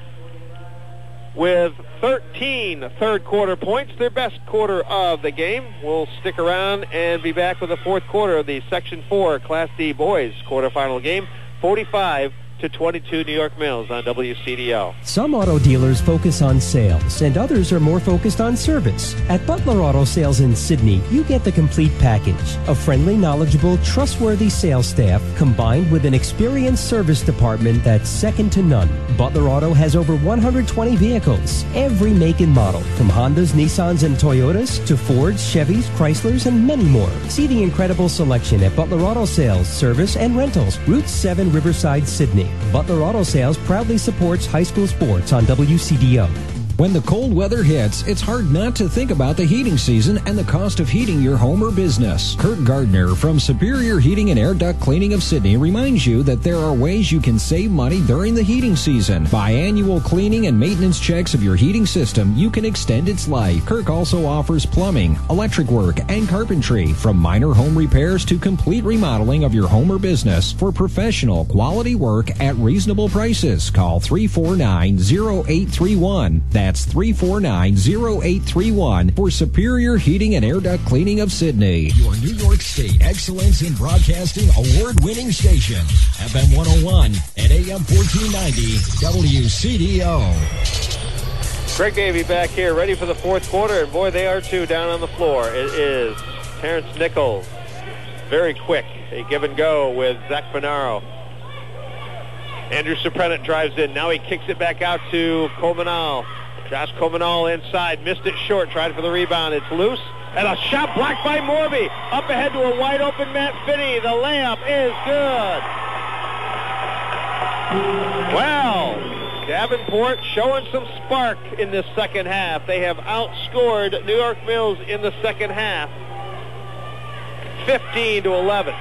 with 13 third-quarter points, their best quarter of the game. We'll stick around and be back with the fourth quarter of the Section 4 Class D boys quarterfinal game. 45-22 New York Mills on WCDO. Some auto dealers focus on sales, and others are more focused on service. At Butler Auto Sales in Sydney, you get the complete package. A friendly, knowledgeable, trustworthy sales staff combined with an experienced service department that's second to none. Butler Auto has over 120 vehicles, every make and model, from Hondas, Nissans, and Toyotas to Fords, Chevys, Chryslers, and many more. See the incredible selection at Butler Auto Sales, Service, and Rentals, Route 7 Riverside, Sydney. Butler Auto Sales proudly supports high school sports on WCDO. When the cold weather hits, it's hard not to think about the heating season and the cost of heating your home or business. Kurt Gardner from Superior Heating and Air Duct Cleaning of Sydney reminds you that there are ways you can save money during the heating season. By annual cleaning and maintenance checks of your heating system, you can extend its life. Kirk also offers plumbing, electric work, and carpentry, from minor home repairs to complete remodeling of your home or business. For professional, quality work at reasonable prices, call 349-0831. That's 349-0831 for Superior Heating and Air Duct Cleaning of Sydney. Your New York State Excellence in Broadcasting award-winning station, FM 101 and AM 1490 WCDO. Greg Davey back here, ready for the fourth quarter, and boy, they are too down on the floor. It is Terrence Nichols, very quick, a give and go with Zach Finaro. Andrew Suprenant drives in. Now he kicks it back out to Comanal. Josh Comanal inside, missed it short, tried for the rebound. It's loose, and a shot blocked by Morby. Up ahead to a wide open Matt Finney. The layup is good. Well, Davenport showing some spark in this second half. They have outscored New York Mills in the second half, 15-11.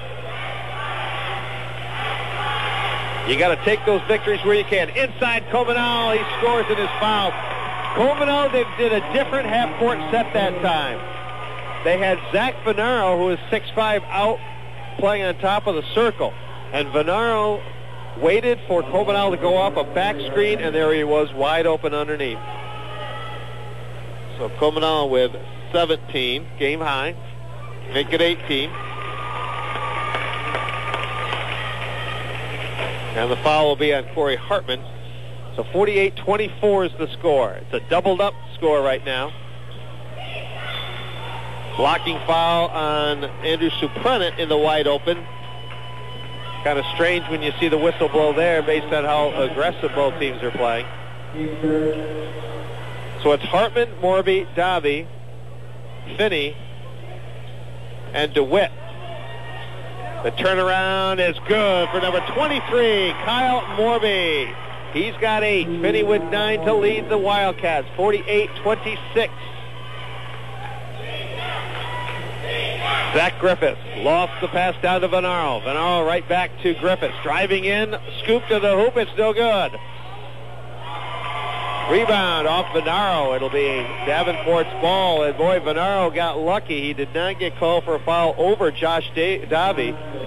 You got to take those victories where you can. Inside Comanal, he scores and is fouled. Comanal, they did a different half-court set that time. They had Zach Venaro, who is 6'5", out playing on top of the circle. And Venaro waited for Comanal to go off a back screen, and there he was wide open underneath. So Comanal with 17, game high. Make it 18. And the foul will be on Corey Hartman. So 48-24 is the score. It's a doubled-up score right now. Blocking foul on Andrew Suprenant in the wide open. Kind of strange when you see the whistle blow there based on how aggressive both teams are playing. So it's Hartman, Morby, Davy, Finney, and DeWitt. The turnaround is good for number 23, Kyle Morby. He's got 8. Finney with 9 to lead the Wildcats, 48-26. Zach Griffiths lost the pass down to Venaro. Venaro right back to Griffiths. Driving in, scoop to the hoop. It's no good. Rebound off Venaro. It'll be Davenport's ball. And boy, Venaro got lucky. He did not get called for a foul over Josh Davy.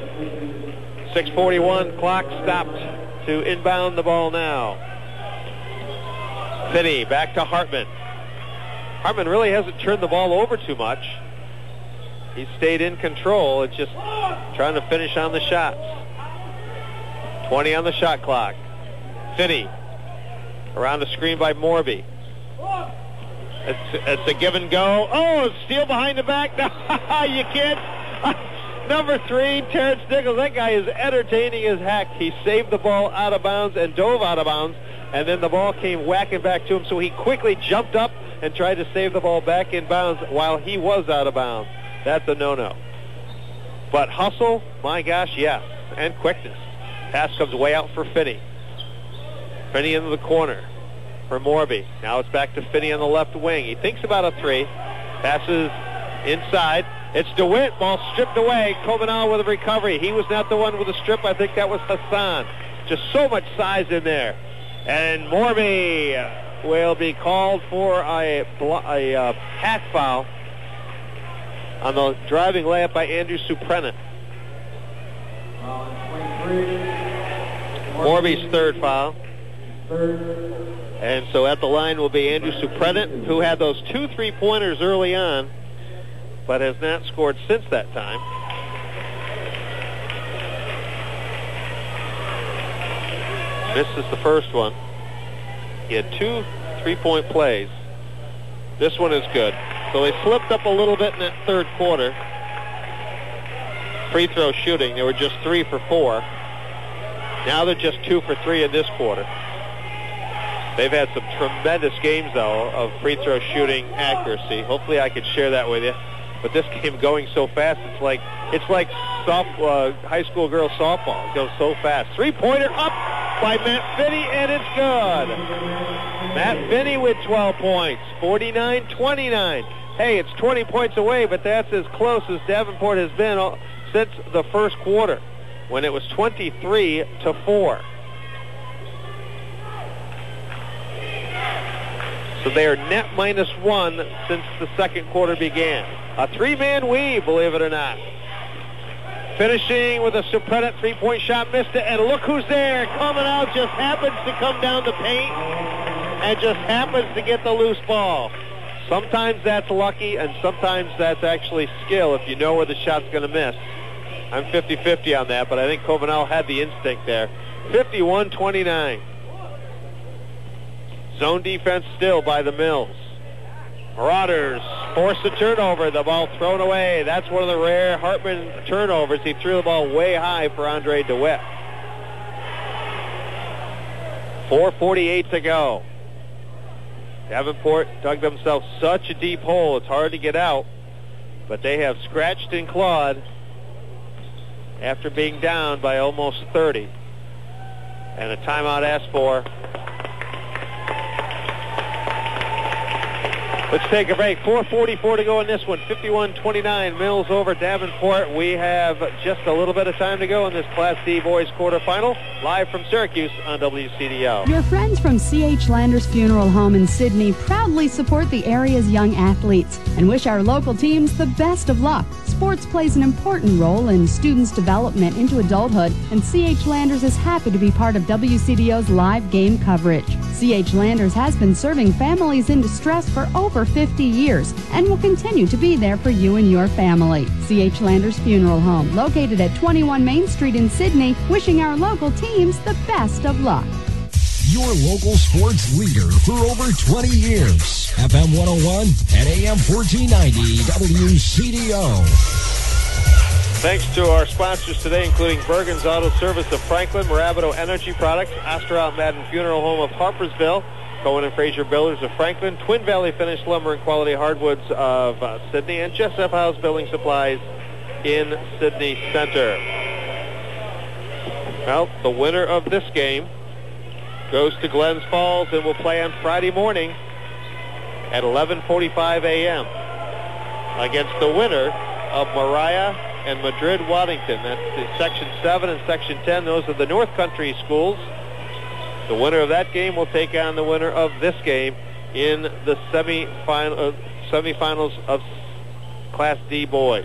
6:41 clock stopped to inbound the ball now. Finney back to Hartman. Hartman really hasn't turned the ball over too much. He stayed in control. It's just trying to finish on the shots. 20 on the shot clock. Finney around the screen by Morby. It's a give and go. Oh, steal behind the back. You can't. Number 3, Terrence Nichols. That guy is entertaining as heck. He saved the ball out of bounds and dove out of bounds, and then the ball came whacking back to him, so he quickly jumped up and tried to save the ball back in bounds while he was out of bounds. That's a no-no. But hustle, my gosh, yes, and quickness. Pass comes way out for Finney. Finney into the corner for Morby. Now it's back to Finney on the left wing. He thinks about a 3. Passes inside. It's DeWitt. Ball stripped away. Comanal with a recovery. He was not the one with the strip. I think that was Hassan. Just so much size in there. And Morby will be called for a hack foul on the driving layup by Andrew Suprenant. Morby's third foul. And so at the line will be Andrew Suprenant, who had those 2 3-pointers early on, but has not scored since that time. Misses the first one. He had 2 3-point plays. This one is good. So they slipped up a little bit in that third quarter. Free throw shooting, they were just 3 for 4. Now they're just 2 for 3 in this quarter. They've had some tremendous games, though, of free throw shooting accuracy. Hopefully I can share that with you. But this game going so fast, it's like high school girls softball. It goes so fast. Three-pointer up by Matt Finney, and it's good. Matt Finney with 12 points, 49-29. Hey, it's 20 points away, but that's as close as Davenport has been since the first quarter, when it was 23-4. So they are net -1 since the second quarter began. A three-man weave, believe it or not. Finishing with a Suprenant three-point shot, missed it, and look who's there. Coming out, just happens to come down the paint and just happens to get the loose ball. Sometimes that's lucky, and sometimes that's actually skill if you know where the shot's going to miss. I'm 50-50 on that, but I think Covenal had the instinct there. 51-29. Zone defense still by the Mills. Marauders force a turnover. The ball thrown away. That's one of the rare Hartman turnovers. He threw the ball way high for Andre DeWitt. 4:48 to go. Davenport dug themselves such a deep hole. It's hard to get out. But they have scratched and clawed after being down by almost 30. And a timeout asked for. Let's take a break. 4:44 to go in this one. 51-29. Mills over Davenport. We have just a little bit of time to go in this Class D boys quarterfinal. Live from Syracuse on WCDO. Your friends from C.H. Landers Funeral Home in Sydney proudly support the area's young athletes and wish our local teams the best of luck. Sports plays an important role in students' development into adulthood, and C.H. Landers is happy to be part of WCDO's live game coverage. C.H. Landers has been serving families in distress for over 50 years and will continue to be there for you and your family. C.H. Landers Funeral Home, located at 21 Main Street in Sydney, wishing our local teams the best of luck. Your local sports leader for over 20 years. FM 101 and AM 1490 WCDO. Thanks to our sponsors today, including Bergen's Auto Service of Franklin, Marabato Energy Products, Astronaut Madden Funeral Home of Harpersville, Cohen and Fraser Builders of Franklin, Twin Valley Finished Lumber and Quality Hardwoods of Sydney, and Jessup House Building Supplies in Sydney Center. Well, the winner of this game goes to Glens Falls and will play on Friday morning at 11:45 a.m. against the winner of Mariah and Madrid-Waddington. That's the Section 7 and Section 10. Those are the North Country schools. The winner of that game will take on the winner of this game in the semifinals of Class D boys.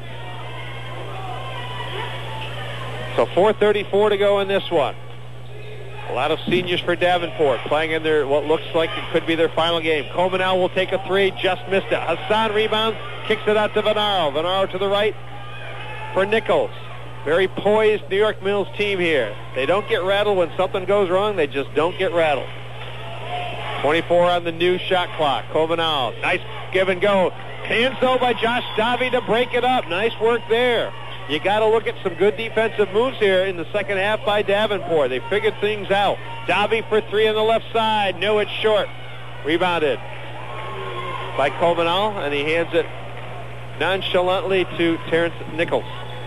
So 4:34 to go in this one. A lot of seniors for Davenport playing in their what looks like it could be their final game. Comanel will take a three, just missed it. Hassan rebounds, kicks it out to Venaro. Venaro to the right for Nichols. Very poised New York Mills team here. They don't get rattled when something goes wrong. They just don't get rattled. 24 on the new shot clock. Comanel, nice give and go. Hands though by Josh Davi to break it up. Nice work there. You got to look at some good defensive moves here in the second half by Davenport. They figured things out. Davi for three on the left side. No, it's short. Rebounded by Comanel, and he hands it nonchalantly to Terrence Nichols.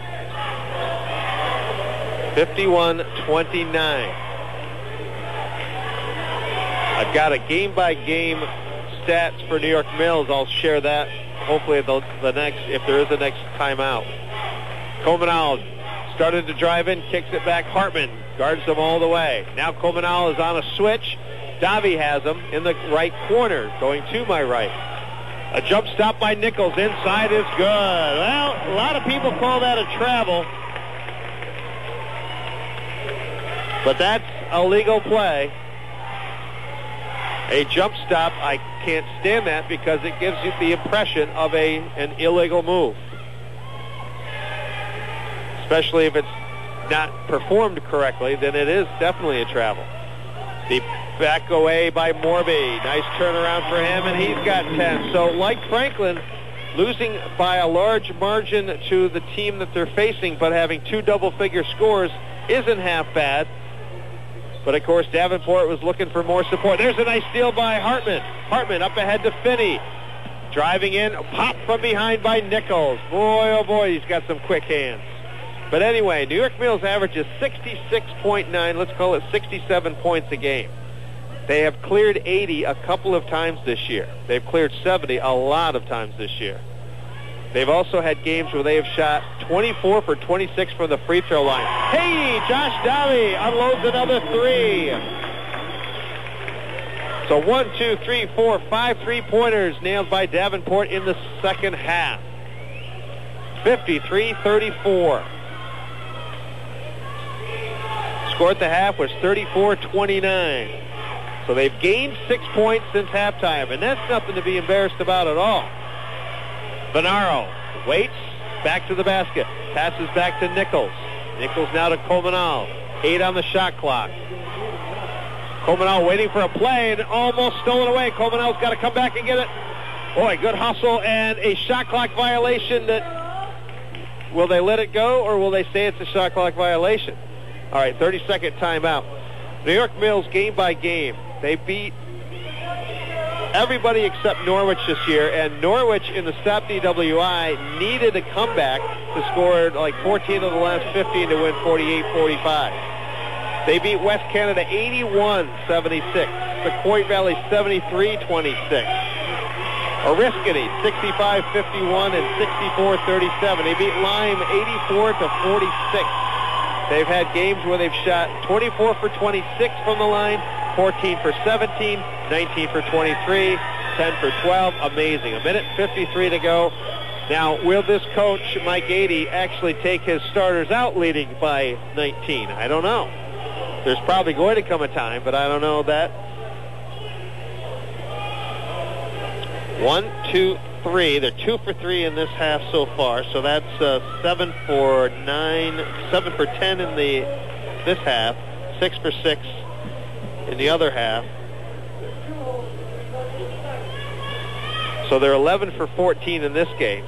51-29. I've got a game-by-game stats for New York Mills. I'll share that hopefully at the next, if there is a next timeout. Comanel started to drive in, kicks it back. Hartman guards them all the way. Now Comanel is on a switch. Davi has him in the right corner, going to my right. A jump stop by Nichols. Inside is good. Well, a lot of people call that a travel. But that's a legal play. A jump stop, I can't stand that because it gives you the impression of an illegal move. Especially if it's not performed correctly, then it is definitely a travel. The back away by Morby. Nice turnaround for him, and he's got 10. So like Franklin, losing by a large margin to the team that they're facing, but having two double-figure scores isn't half bad. But, of course, Davenport was looking for more support. There's a nice steal by Hartman. Hartman up ahead to Finney. Driving in, pop from behind by Nichols. Boy, oh boy, he's got some quick hands. But anyway, New York Mills averages 66.9, let's call it 67 points a game. They have cleared 80 a couple of times this year. They've cleared 70 a lot of times this year. They've also had games where they have shot 24 for 26 from the free throw line. Hey, Josh Davi unloads another three. So 1, 2, 3, 4, 5 3-pointers nailed by Davenport in the second half. 53-34. Score at the half was 34-29. So they've gained 6 points since halftime, and that's nothing to be embarrassed about at all. Bonaro waits, back to the basket, passes back to Nichols. Nichols now to Comanal. 8 on the shot clock. Comanal waiting for a play and almost stolen away. Comanal's got to come back and get it. Boy, good hustle and a shot clock violation. That will they let it go or will they say it's a shot clock violation? All right, 30-second timeout. New York Mills game by game. They beat everybody except Norwich this year, and Norwich in the Stop DWI needed a comeback to score like 14 of the last 15 to win 48-45. They beat West Canada 81-76, Sequoia Valley 73-26, Oriskany 65-51 and 64-37. They beat Lyme 84-46. They've had games where they've shot 24 for 26 from the line, 14 for 17, 19 for 23, 10 for 12. Amazing. 1:53 to go. Now, will this coach, Mike Adey, actually take his starters out leading by 19? I don't know. There's probably going to come a time, but I don't know that. 1, 2, 3. They're 2 for 3 in this half so far, so that's 7 for 10 in this half, 6 for 6 in the other half. So they're 11 for 14 in this game.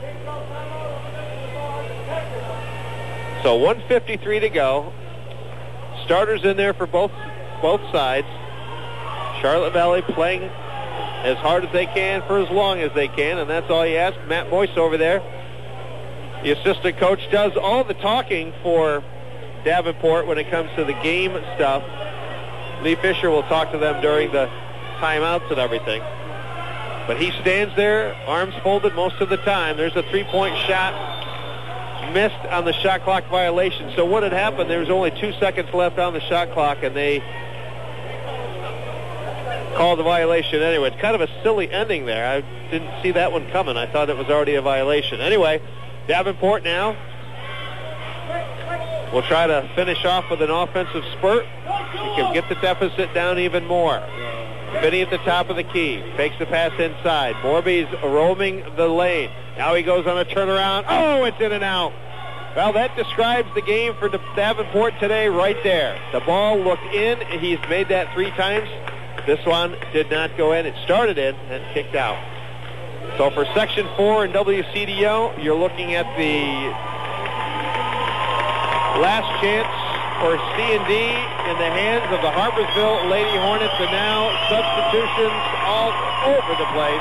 So 1:53 to go. Starters in there for both sides. Charlotte Valley playing as hard as they can for as long as they can, and that's all you ask. Matt Boyce over there, the assistant coach, does all the talking for Davenport when it comes to the game stuff. Lee Fisher will talk to them during the timeouts and everything. But he stands there, arms folded most of the time. There's a three-point shot missed on the shot clock violation. So what had happened, there was only 2 seconds left on the shot clock, and they called the violation anyway. It's kind of a silly ending there. I didn't see that one coming. I thought it was already a violation. Anyway, Davenport now will try to finish off with an offensive spurt. He can get the deficit down even more. Finney at the top of the key. Fakes the pass inside. Morby's roaming the lane. Now he goes on a turnaround. Oh, it's in and out. Well, that describes the game for Davenport today right there. The ball looked in. He's made that 3 times. This one did not go in. It started in and kicked out. So for Section 4 in WCDO, you're looking at the last chance for C&D in the hands of the Harpersville Lady Hornets, and now substitutions all over the place.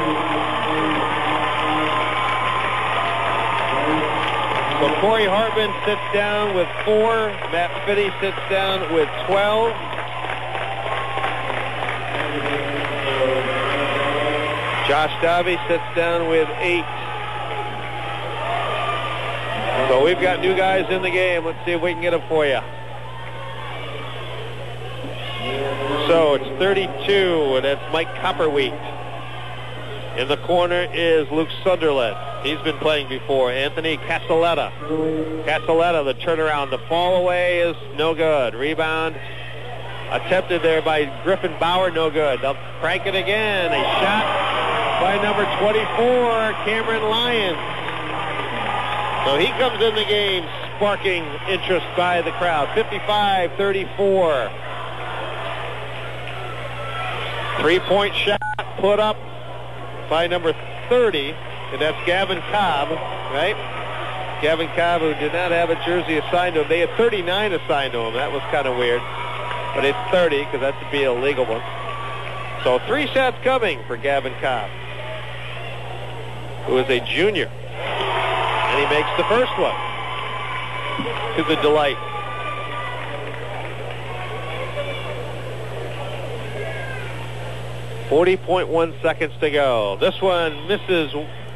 So Corey Hartman sits down with 4. Matt Finney sits down with 12. Josh Davi sits down with 8. So we've got new guys in the game. Let's see if we can get them for you. So it's 32, and that's Mike Copperwheat. In the corner is Luke Sunderland. He's been playing before. Anthony Casaletta. Casaletta, the turnaround. The fall away is no good. Rebound attempted there by Griffin Bauer, no good. They'll crank it again. A shot by number 24, Cameron Lyons. So he comes in the game, sparking interest by the crowd. 55-34. 3-point shot put up by number 30, and that's Gavin Cobb, right? Gavin Cobb, who did not have a jersey assigned to him. They had 39 assigned to him. That was kind of weird. But it's 30, because that would be a legal one. So 3 shots coming for Gavin Cobb, who is a junior. And he makes the first one. to the Delight. .1 seconds to go. This one misses.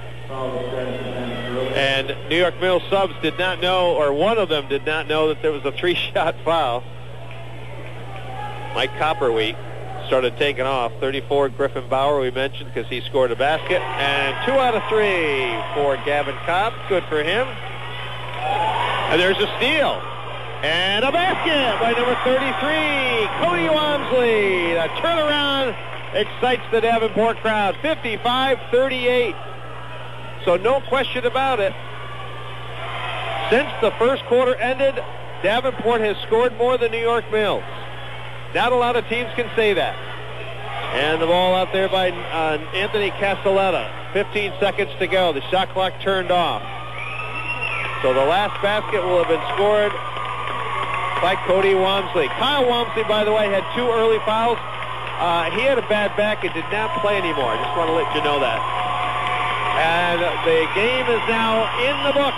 And New York Mills subs did not know, or one of them did not know that there was a 3-shot foul. Mike Copperweek started taking off. 34, Griffin Bauer, we mentioned, because he scored a basket. And 2 out of 3 for Gavin Cobb. Good for him. And there's a steal. And a basket by number 33, Cody Walmsley. The turnaround excites the Davenport crowd. 55-38. So no question about it. Since the first quarter ended, Davenport has scored more than New York Mills. Not a lot of teams can say that. And the ball out there by Anthony Castelletta. 15 seconds to go. The shot clock turned off. So the last basket will have been scored by Cody Walmsley. Kyle Walmsley, by the way, had 2 early fouls. He had a bad back and did not play anymore. I just want to let you know that. And the game is now in the books.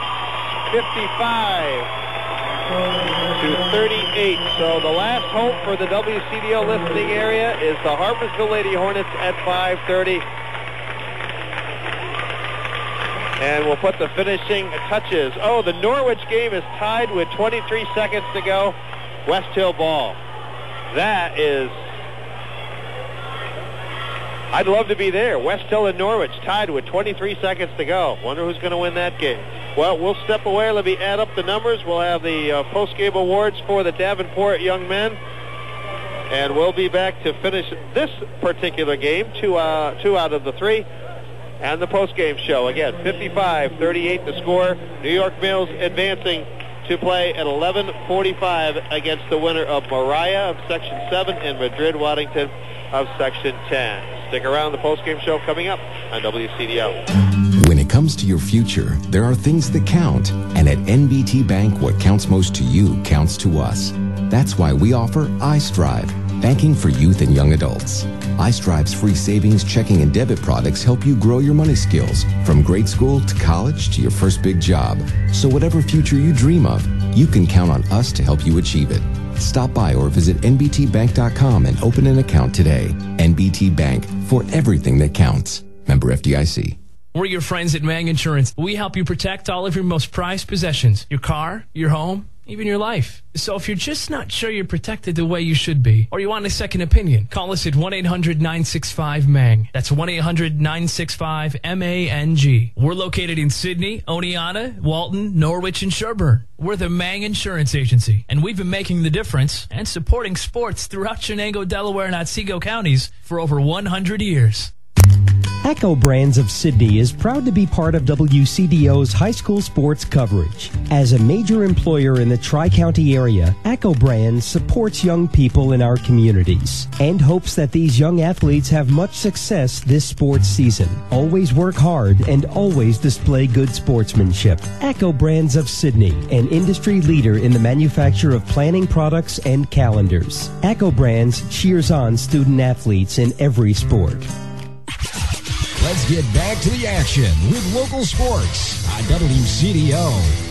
55-38. So the last hope for the WCDO listening area is the Harpersville Lady Hornets at 5:30. And we'll put the finishing touches. Oh, the Norwich game is tied with 23 seconds to go. West Hill ball. That is... I'd love to be there. West Hill and Norwich tied with 23 seconds to go. Wonder who's going to win that game. Well, we'll step away. Let me add up the numbers. We'll have the post-game awards for the Davenport young men. And we'll be back to finish this particular game, two out of the 3. And the post-game show. Again, 55-38 the score. New York Mills advancing to play at 11:45 against the winner of Mariah of Section 7 and Madrid-Waddington of Section 10. Stick around. The post-game show coming up on WCDO. When it comes to your future, there are things that count. And at NBT Bank, what counts most to you counts to us. That's why we offer iStrive, banking for youth and young adults. iStrive's free savings, checking, and debit products help you grow your money skills from grade school to college to your first big job. So whatever future you dream of, you can count on us to help you achieve it. Stop by or visit nbtbank.com and open an account today. NBT Bank, for everything that counts. Member FDIC. We're your friends at Mang Insurance. We help you protect all of your most prized possessions, your car, your home, even your life. So if you're just not sure you're protected the way you should be, or you want a second opinion, call us at 1-800-965-MANG. That's 1-800-965-MANG. We're located in Sydney, Oneonta, Walton, Norwich, and Sherburne. We're the Mang Insurance Agency, and we've been making the difference and supporting sports throughout Chenango, Delaware, and Otsego counties for over 100 years. Echo Brands of Sydney is proud to be part of WCDO's high school sports coverage. As a major employer in the Tri-County area, Echo Brands supports young people in our communities and hopes that these young athletes have much success this sports season. Always work hard and always display good sportsmanship. Echo Brands of Sydney, an industry leader in the manufacture of planning products and calendars. Echo Brands cheers on student athletes in every sport. Let's get back to the action with local sports on WCDO.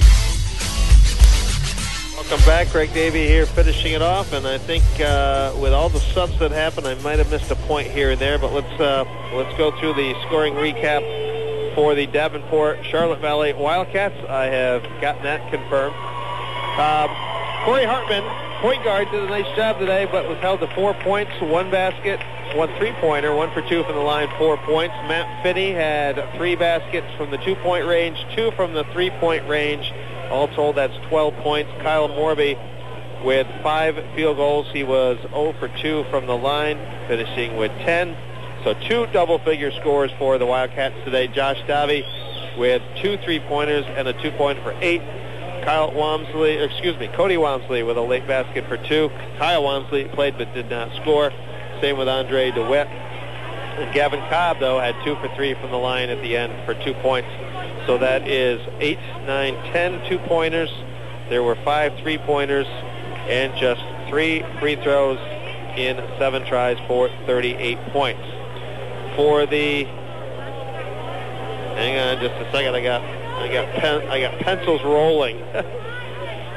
Welcome back. Greg Davey here finishing it off. And I think with all the subs that happened, I might have missed a point here and there. But let's go through the scoring recap for the Davenport Charlotte Valley Wildcats. I have gotten that confirmed. Corey Hartman, point guard, did a nice job today, but was held to 4 points, 1 basket, 1 3-pointer, 1 for 2 from the line, 4 points. Matt Finney had 3 baskets from the 2-point range, 2 from the 3-point range. All told, that's 12 points. Kyle Morby with 5 field goals. He was 0 for 2 from the line, finishing with 10. So 2 double-figure scores for the Wildcats today. Josh Davey with 2 3-pointers and a 2-pointer for 8. Cody Walmsley with a late basket for 2. Kyle Walmsley played but did not score. Same with Andre DeWitt. And Gavin Cobb, though, had 2 for 3 from the line at the end for 2 points. So that is 8, 9, 10 2-pointers. There were 5 3-pointers and just 3 free throws in 7 tries for 38 points. For the... Hang on just a second. I got pencils rolling.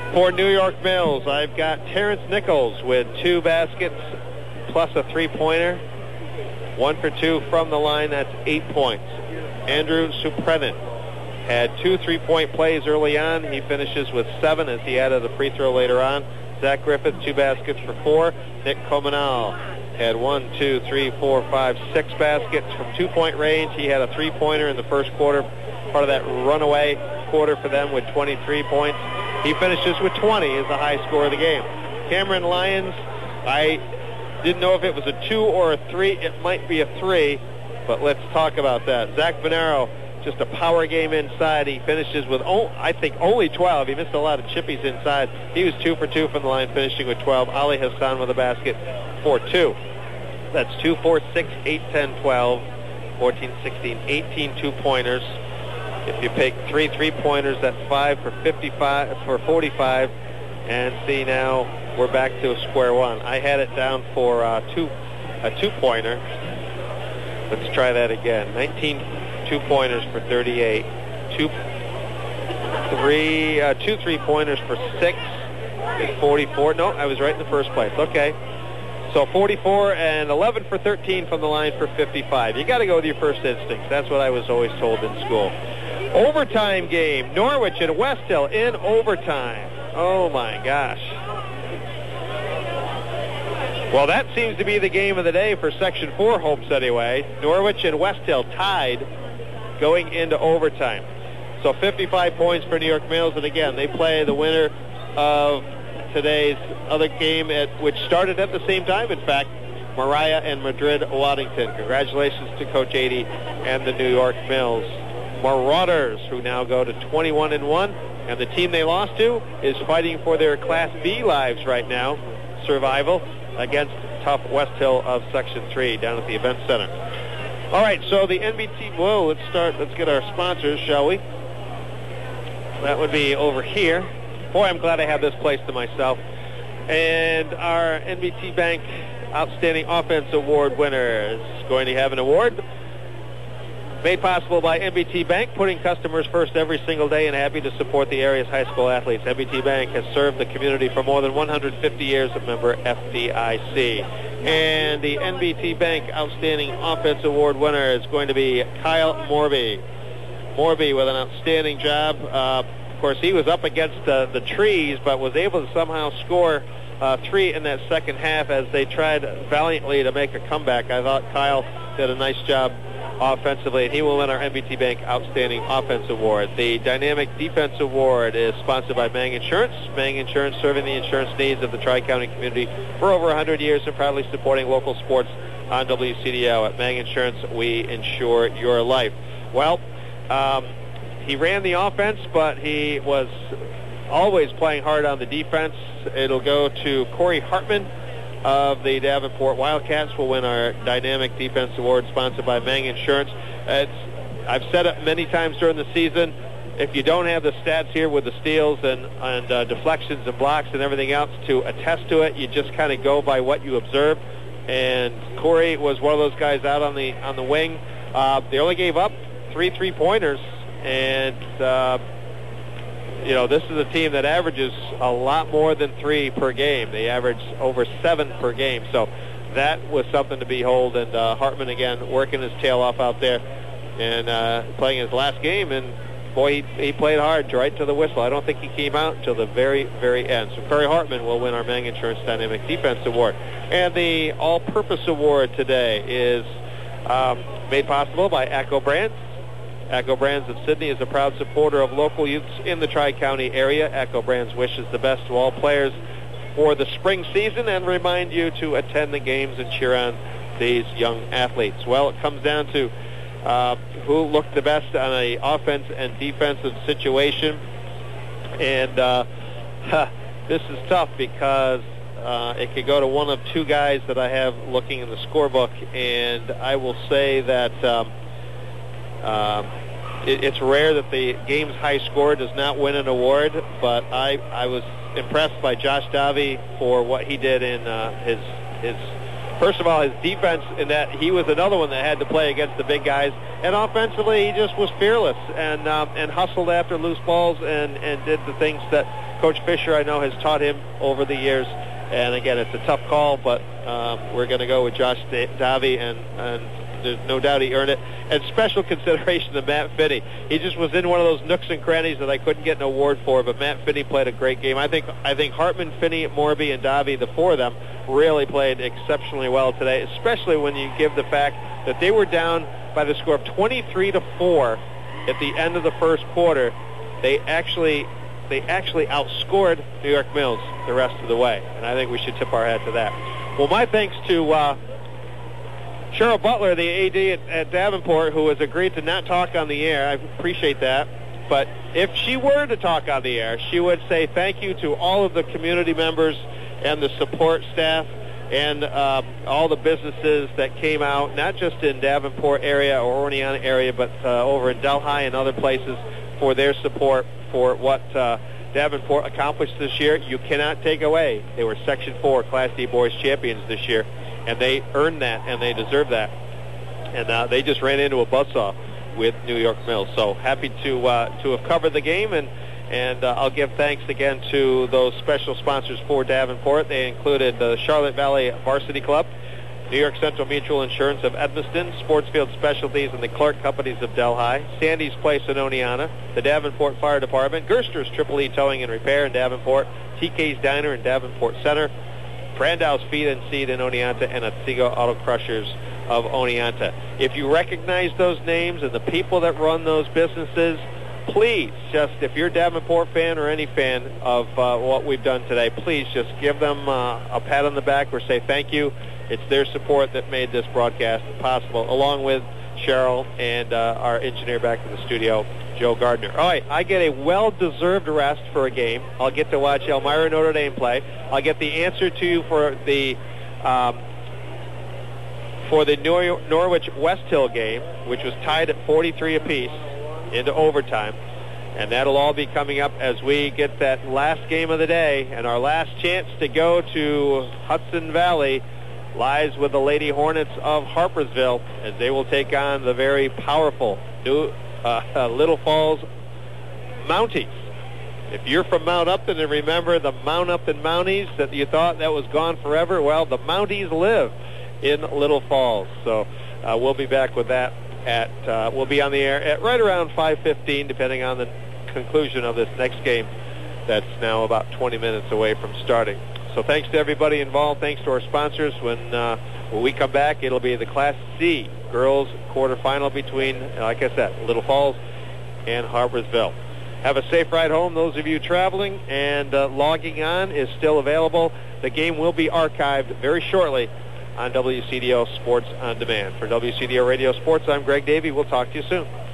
For New York Mills, I've got Terrence Nichols with 2 baskets plus a 3-pointer. 1 for 2 from the line. That's 8 points. Andrew Suprenin had 2 3-point plays early on. He finishes with 7 as he added a free throw later on. Zach Griffith, 2 baskets for 4. Nick Comanal had 1, 2, 3, 4, 5, 6 baskets from 2-point range. He had a 3-pointer in the first quarter, part of that runaway quarter for them with 23 points. He finishes with 20 as the high score of the game. Cameron Lyons, I didn't know if it was a 2 or a 3. It might be a 3, but let's talk about that. Zach Venero, just a power game inside. He finishes with, I think, only 12. He missed a lot of chippies inside. He was 2 for 2 from the line, finishing with 12. Ali Hassan with a basket for 2. That's 2, 4, 6, 8, 10, 12, 14, 16, 18 2-pointers. If you pick 3 3-pointers, that's 5 for 55 for 45. And see, now we're back to square one. I had it down for a 2-pointer. Let's try that again. 19 2-pointers for 38. 2 3-pointers for 6 is 44. No, I was right in the first place. Okay. So 44 and 11 for 13 from the line for 55. You got to go with your first instincts. That's what I was always told in school. Overtime game. Norwich and West Hill in overtime. Oh, my gosh. Well, that seems to be the game of the day for Section 4 hopes anyway. Norwich and West Hill tied going into overtime. So 55 points for New York Mills. And again, they play the winner of today's other game, which started at the same time, in fact, Mariah and Madrid-Waddington. Congratulations to Coach 80 and the New York Mills Marauders, who now go to 21-1. And the team they lost to is fighting for their Class B lives right now, survival, against tough West Hill of Section 3 down at the Event Center. All right, so the NBT, let's get our sponsors, shall we? That would be over here. Boy, I'm glad I have this place to myself. And our NBT Bank Outstanding Offense Award winner is going to have an award made possible by NBT Bank, putting customers first every single day and happy to support the area's high school athletes. NBT Bank has served the community for more than 150 years, a member FDIC. And the NBT Bank Outstanding Offense Award winner is going to be Kyle Morby. Morby with an outstanding job. Of course, he was up against the trees, but was able to somehow score 3 in that second half as they tried valiantly to make a comeback. I thought Kyle did a nice job offensively, and he will win our NBT Bank Outstanding Offense Award. The Dynamic Defense Award is sponsored by Mang Insurance. Mang Insurance, serving the insurance needs of the Tri-County community for over 100 years and proudly supporting local sports on WCDO. At Mang Insurance, we insure your life. Well, he ran the offense, but he was always playing hard on the defense. It'll go to Corey Hartman of the Davenport Wildcats, will win our Dynamic Defense Award, sponsored by Mang Insurance. I've said it many times during the season, if you don't have the stats here with the steals and deflections and blocks and everything else to attest to it, you just kind of go by what you observe. And Corey was one of those guys out on the wing. They only gave up 3 3-pointers, and this is a team that averages a lot more than 3 per game. They average over 7 per game. So that was something to behold. And Hartman, again, working his tail off out there and playing his last game. And, boy, he played hard right to the whistle. I don't think he came out until the very, very end. So Corey Hartman will win our Mang Insurance Dynamic Defense Award. And the All-Purpose Award today is made possible by ACCO Brands. ACCO Brands of Sydney is a proud supporter of local youths in the Tri-County area. ACCO Brands wishes the best to all players for the spring season and remind you to attend the games and cheer on these young athletes. Well, it comes down to who looked the best on a offense and defensive situation. And this is tough because it could go to one of 2 guys that I have looking in the scorebook. And I will say that it's rare that the game's high score does not win an award, but I was impressed by Josh Davi for what he did in his First of all, his defense in that he was another one that had to play against the big guys. And offensively, he just was fearless and hustled after loose balls and did the things that Coach Fisher, I know, has taught him over the years. And again, it's a tough call, but we're going to go with Josh Davey, and there's no doubt he earned it. And special consideration to Matt Finney. He just was in one of those nooks and crannies that I couldn't get an award for, but Matt Finney played a great game. I think Hartman, Finney, Morby, and Davey, the four of them, really played exceptionally well today, especially when you give the fact that they were down by the score of 23-4 at the end of the first quarter. They actually outscored New York Mills the rest of the way, and I think we should tip our hat to that. Well, my thanks to Cheryl Butler, the AD at Davenport, who has agreed to not talk on the air. I appreciate that. But if she were to talk on the air, she would say thank you to all of the community members and the support staff and all the businesses that came out, not just in Davenport area or Oneonta area, but over in Delhi and other places for their support for what Davenport accomplished this year. You cannot take away. They were Section 4 Class D boys champions this year, and they earned that, and they deserve that. And they just ran into a buzzsaw with New York Mills. So happy to have covered the game, and I'll give thanks again to those special sponsors for Davenport. They included the Charlotte Valley Varsity Club, New York Central Mutual Insurance of Edmiston, Sportsfield Specialties and the Clark Companies of Delhi, Sandy's Place in Oneonta, the Davenport Fire Department, Gerster's Triple E Towing and Repair in Davenport, TK's Diner in Davenport Center, Brandau's Feed and Seed in Oneonta, and Otsego Auto Crushers of Oneonta. If you recognize those names and the people that run those businesses, please just, if you're a Davenport fan or any fan of what we've done today, please just give them a pat on the back or say thank you. It's their support that made this broadcast possible, along with Cheryl and our engineer back in the studio, Joe Gardner. All right, I get a well-deserved rest for a game. I'll get to watch Elmira Notre Dame play. I'll get the answer to you for the Norwich West Hill game, which was tied at 43 apiece into overtime. And that'll all be coming up as we get that last game of the day. And our last chance to go to Hudson Valley lies with the Lady Hornets of Harpersville, as they will take on the very powerful new Little Falls Mounties. If you're from Mount Upton and remember the Mount Upton Mounties that you thought that was gone forever, well, the Mounties live in Little Falls. So we'll be back with that we'll be on the air at right around 5:15, depending on the conclusion of this next game that's now about 20 minutes away from starting. So thanks to everybody involved. Thanks to our sponsors. When we come back, it'll be the Class C girls quarterfinal between, like I said, Little Falls and Harpersville. Have a safe ride home, those of you traveling, and logging on is still available. The game will be archived very shortly on WCDO Sports On Demand. For WCDO Radio Sports, I'm Greg Davey. We'll talk to you soon.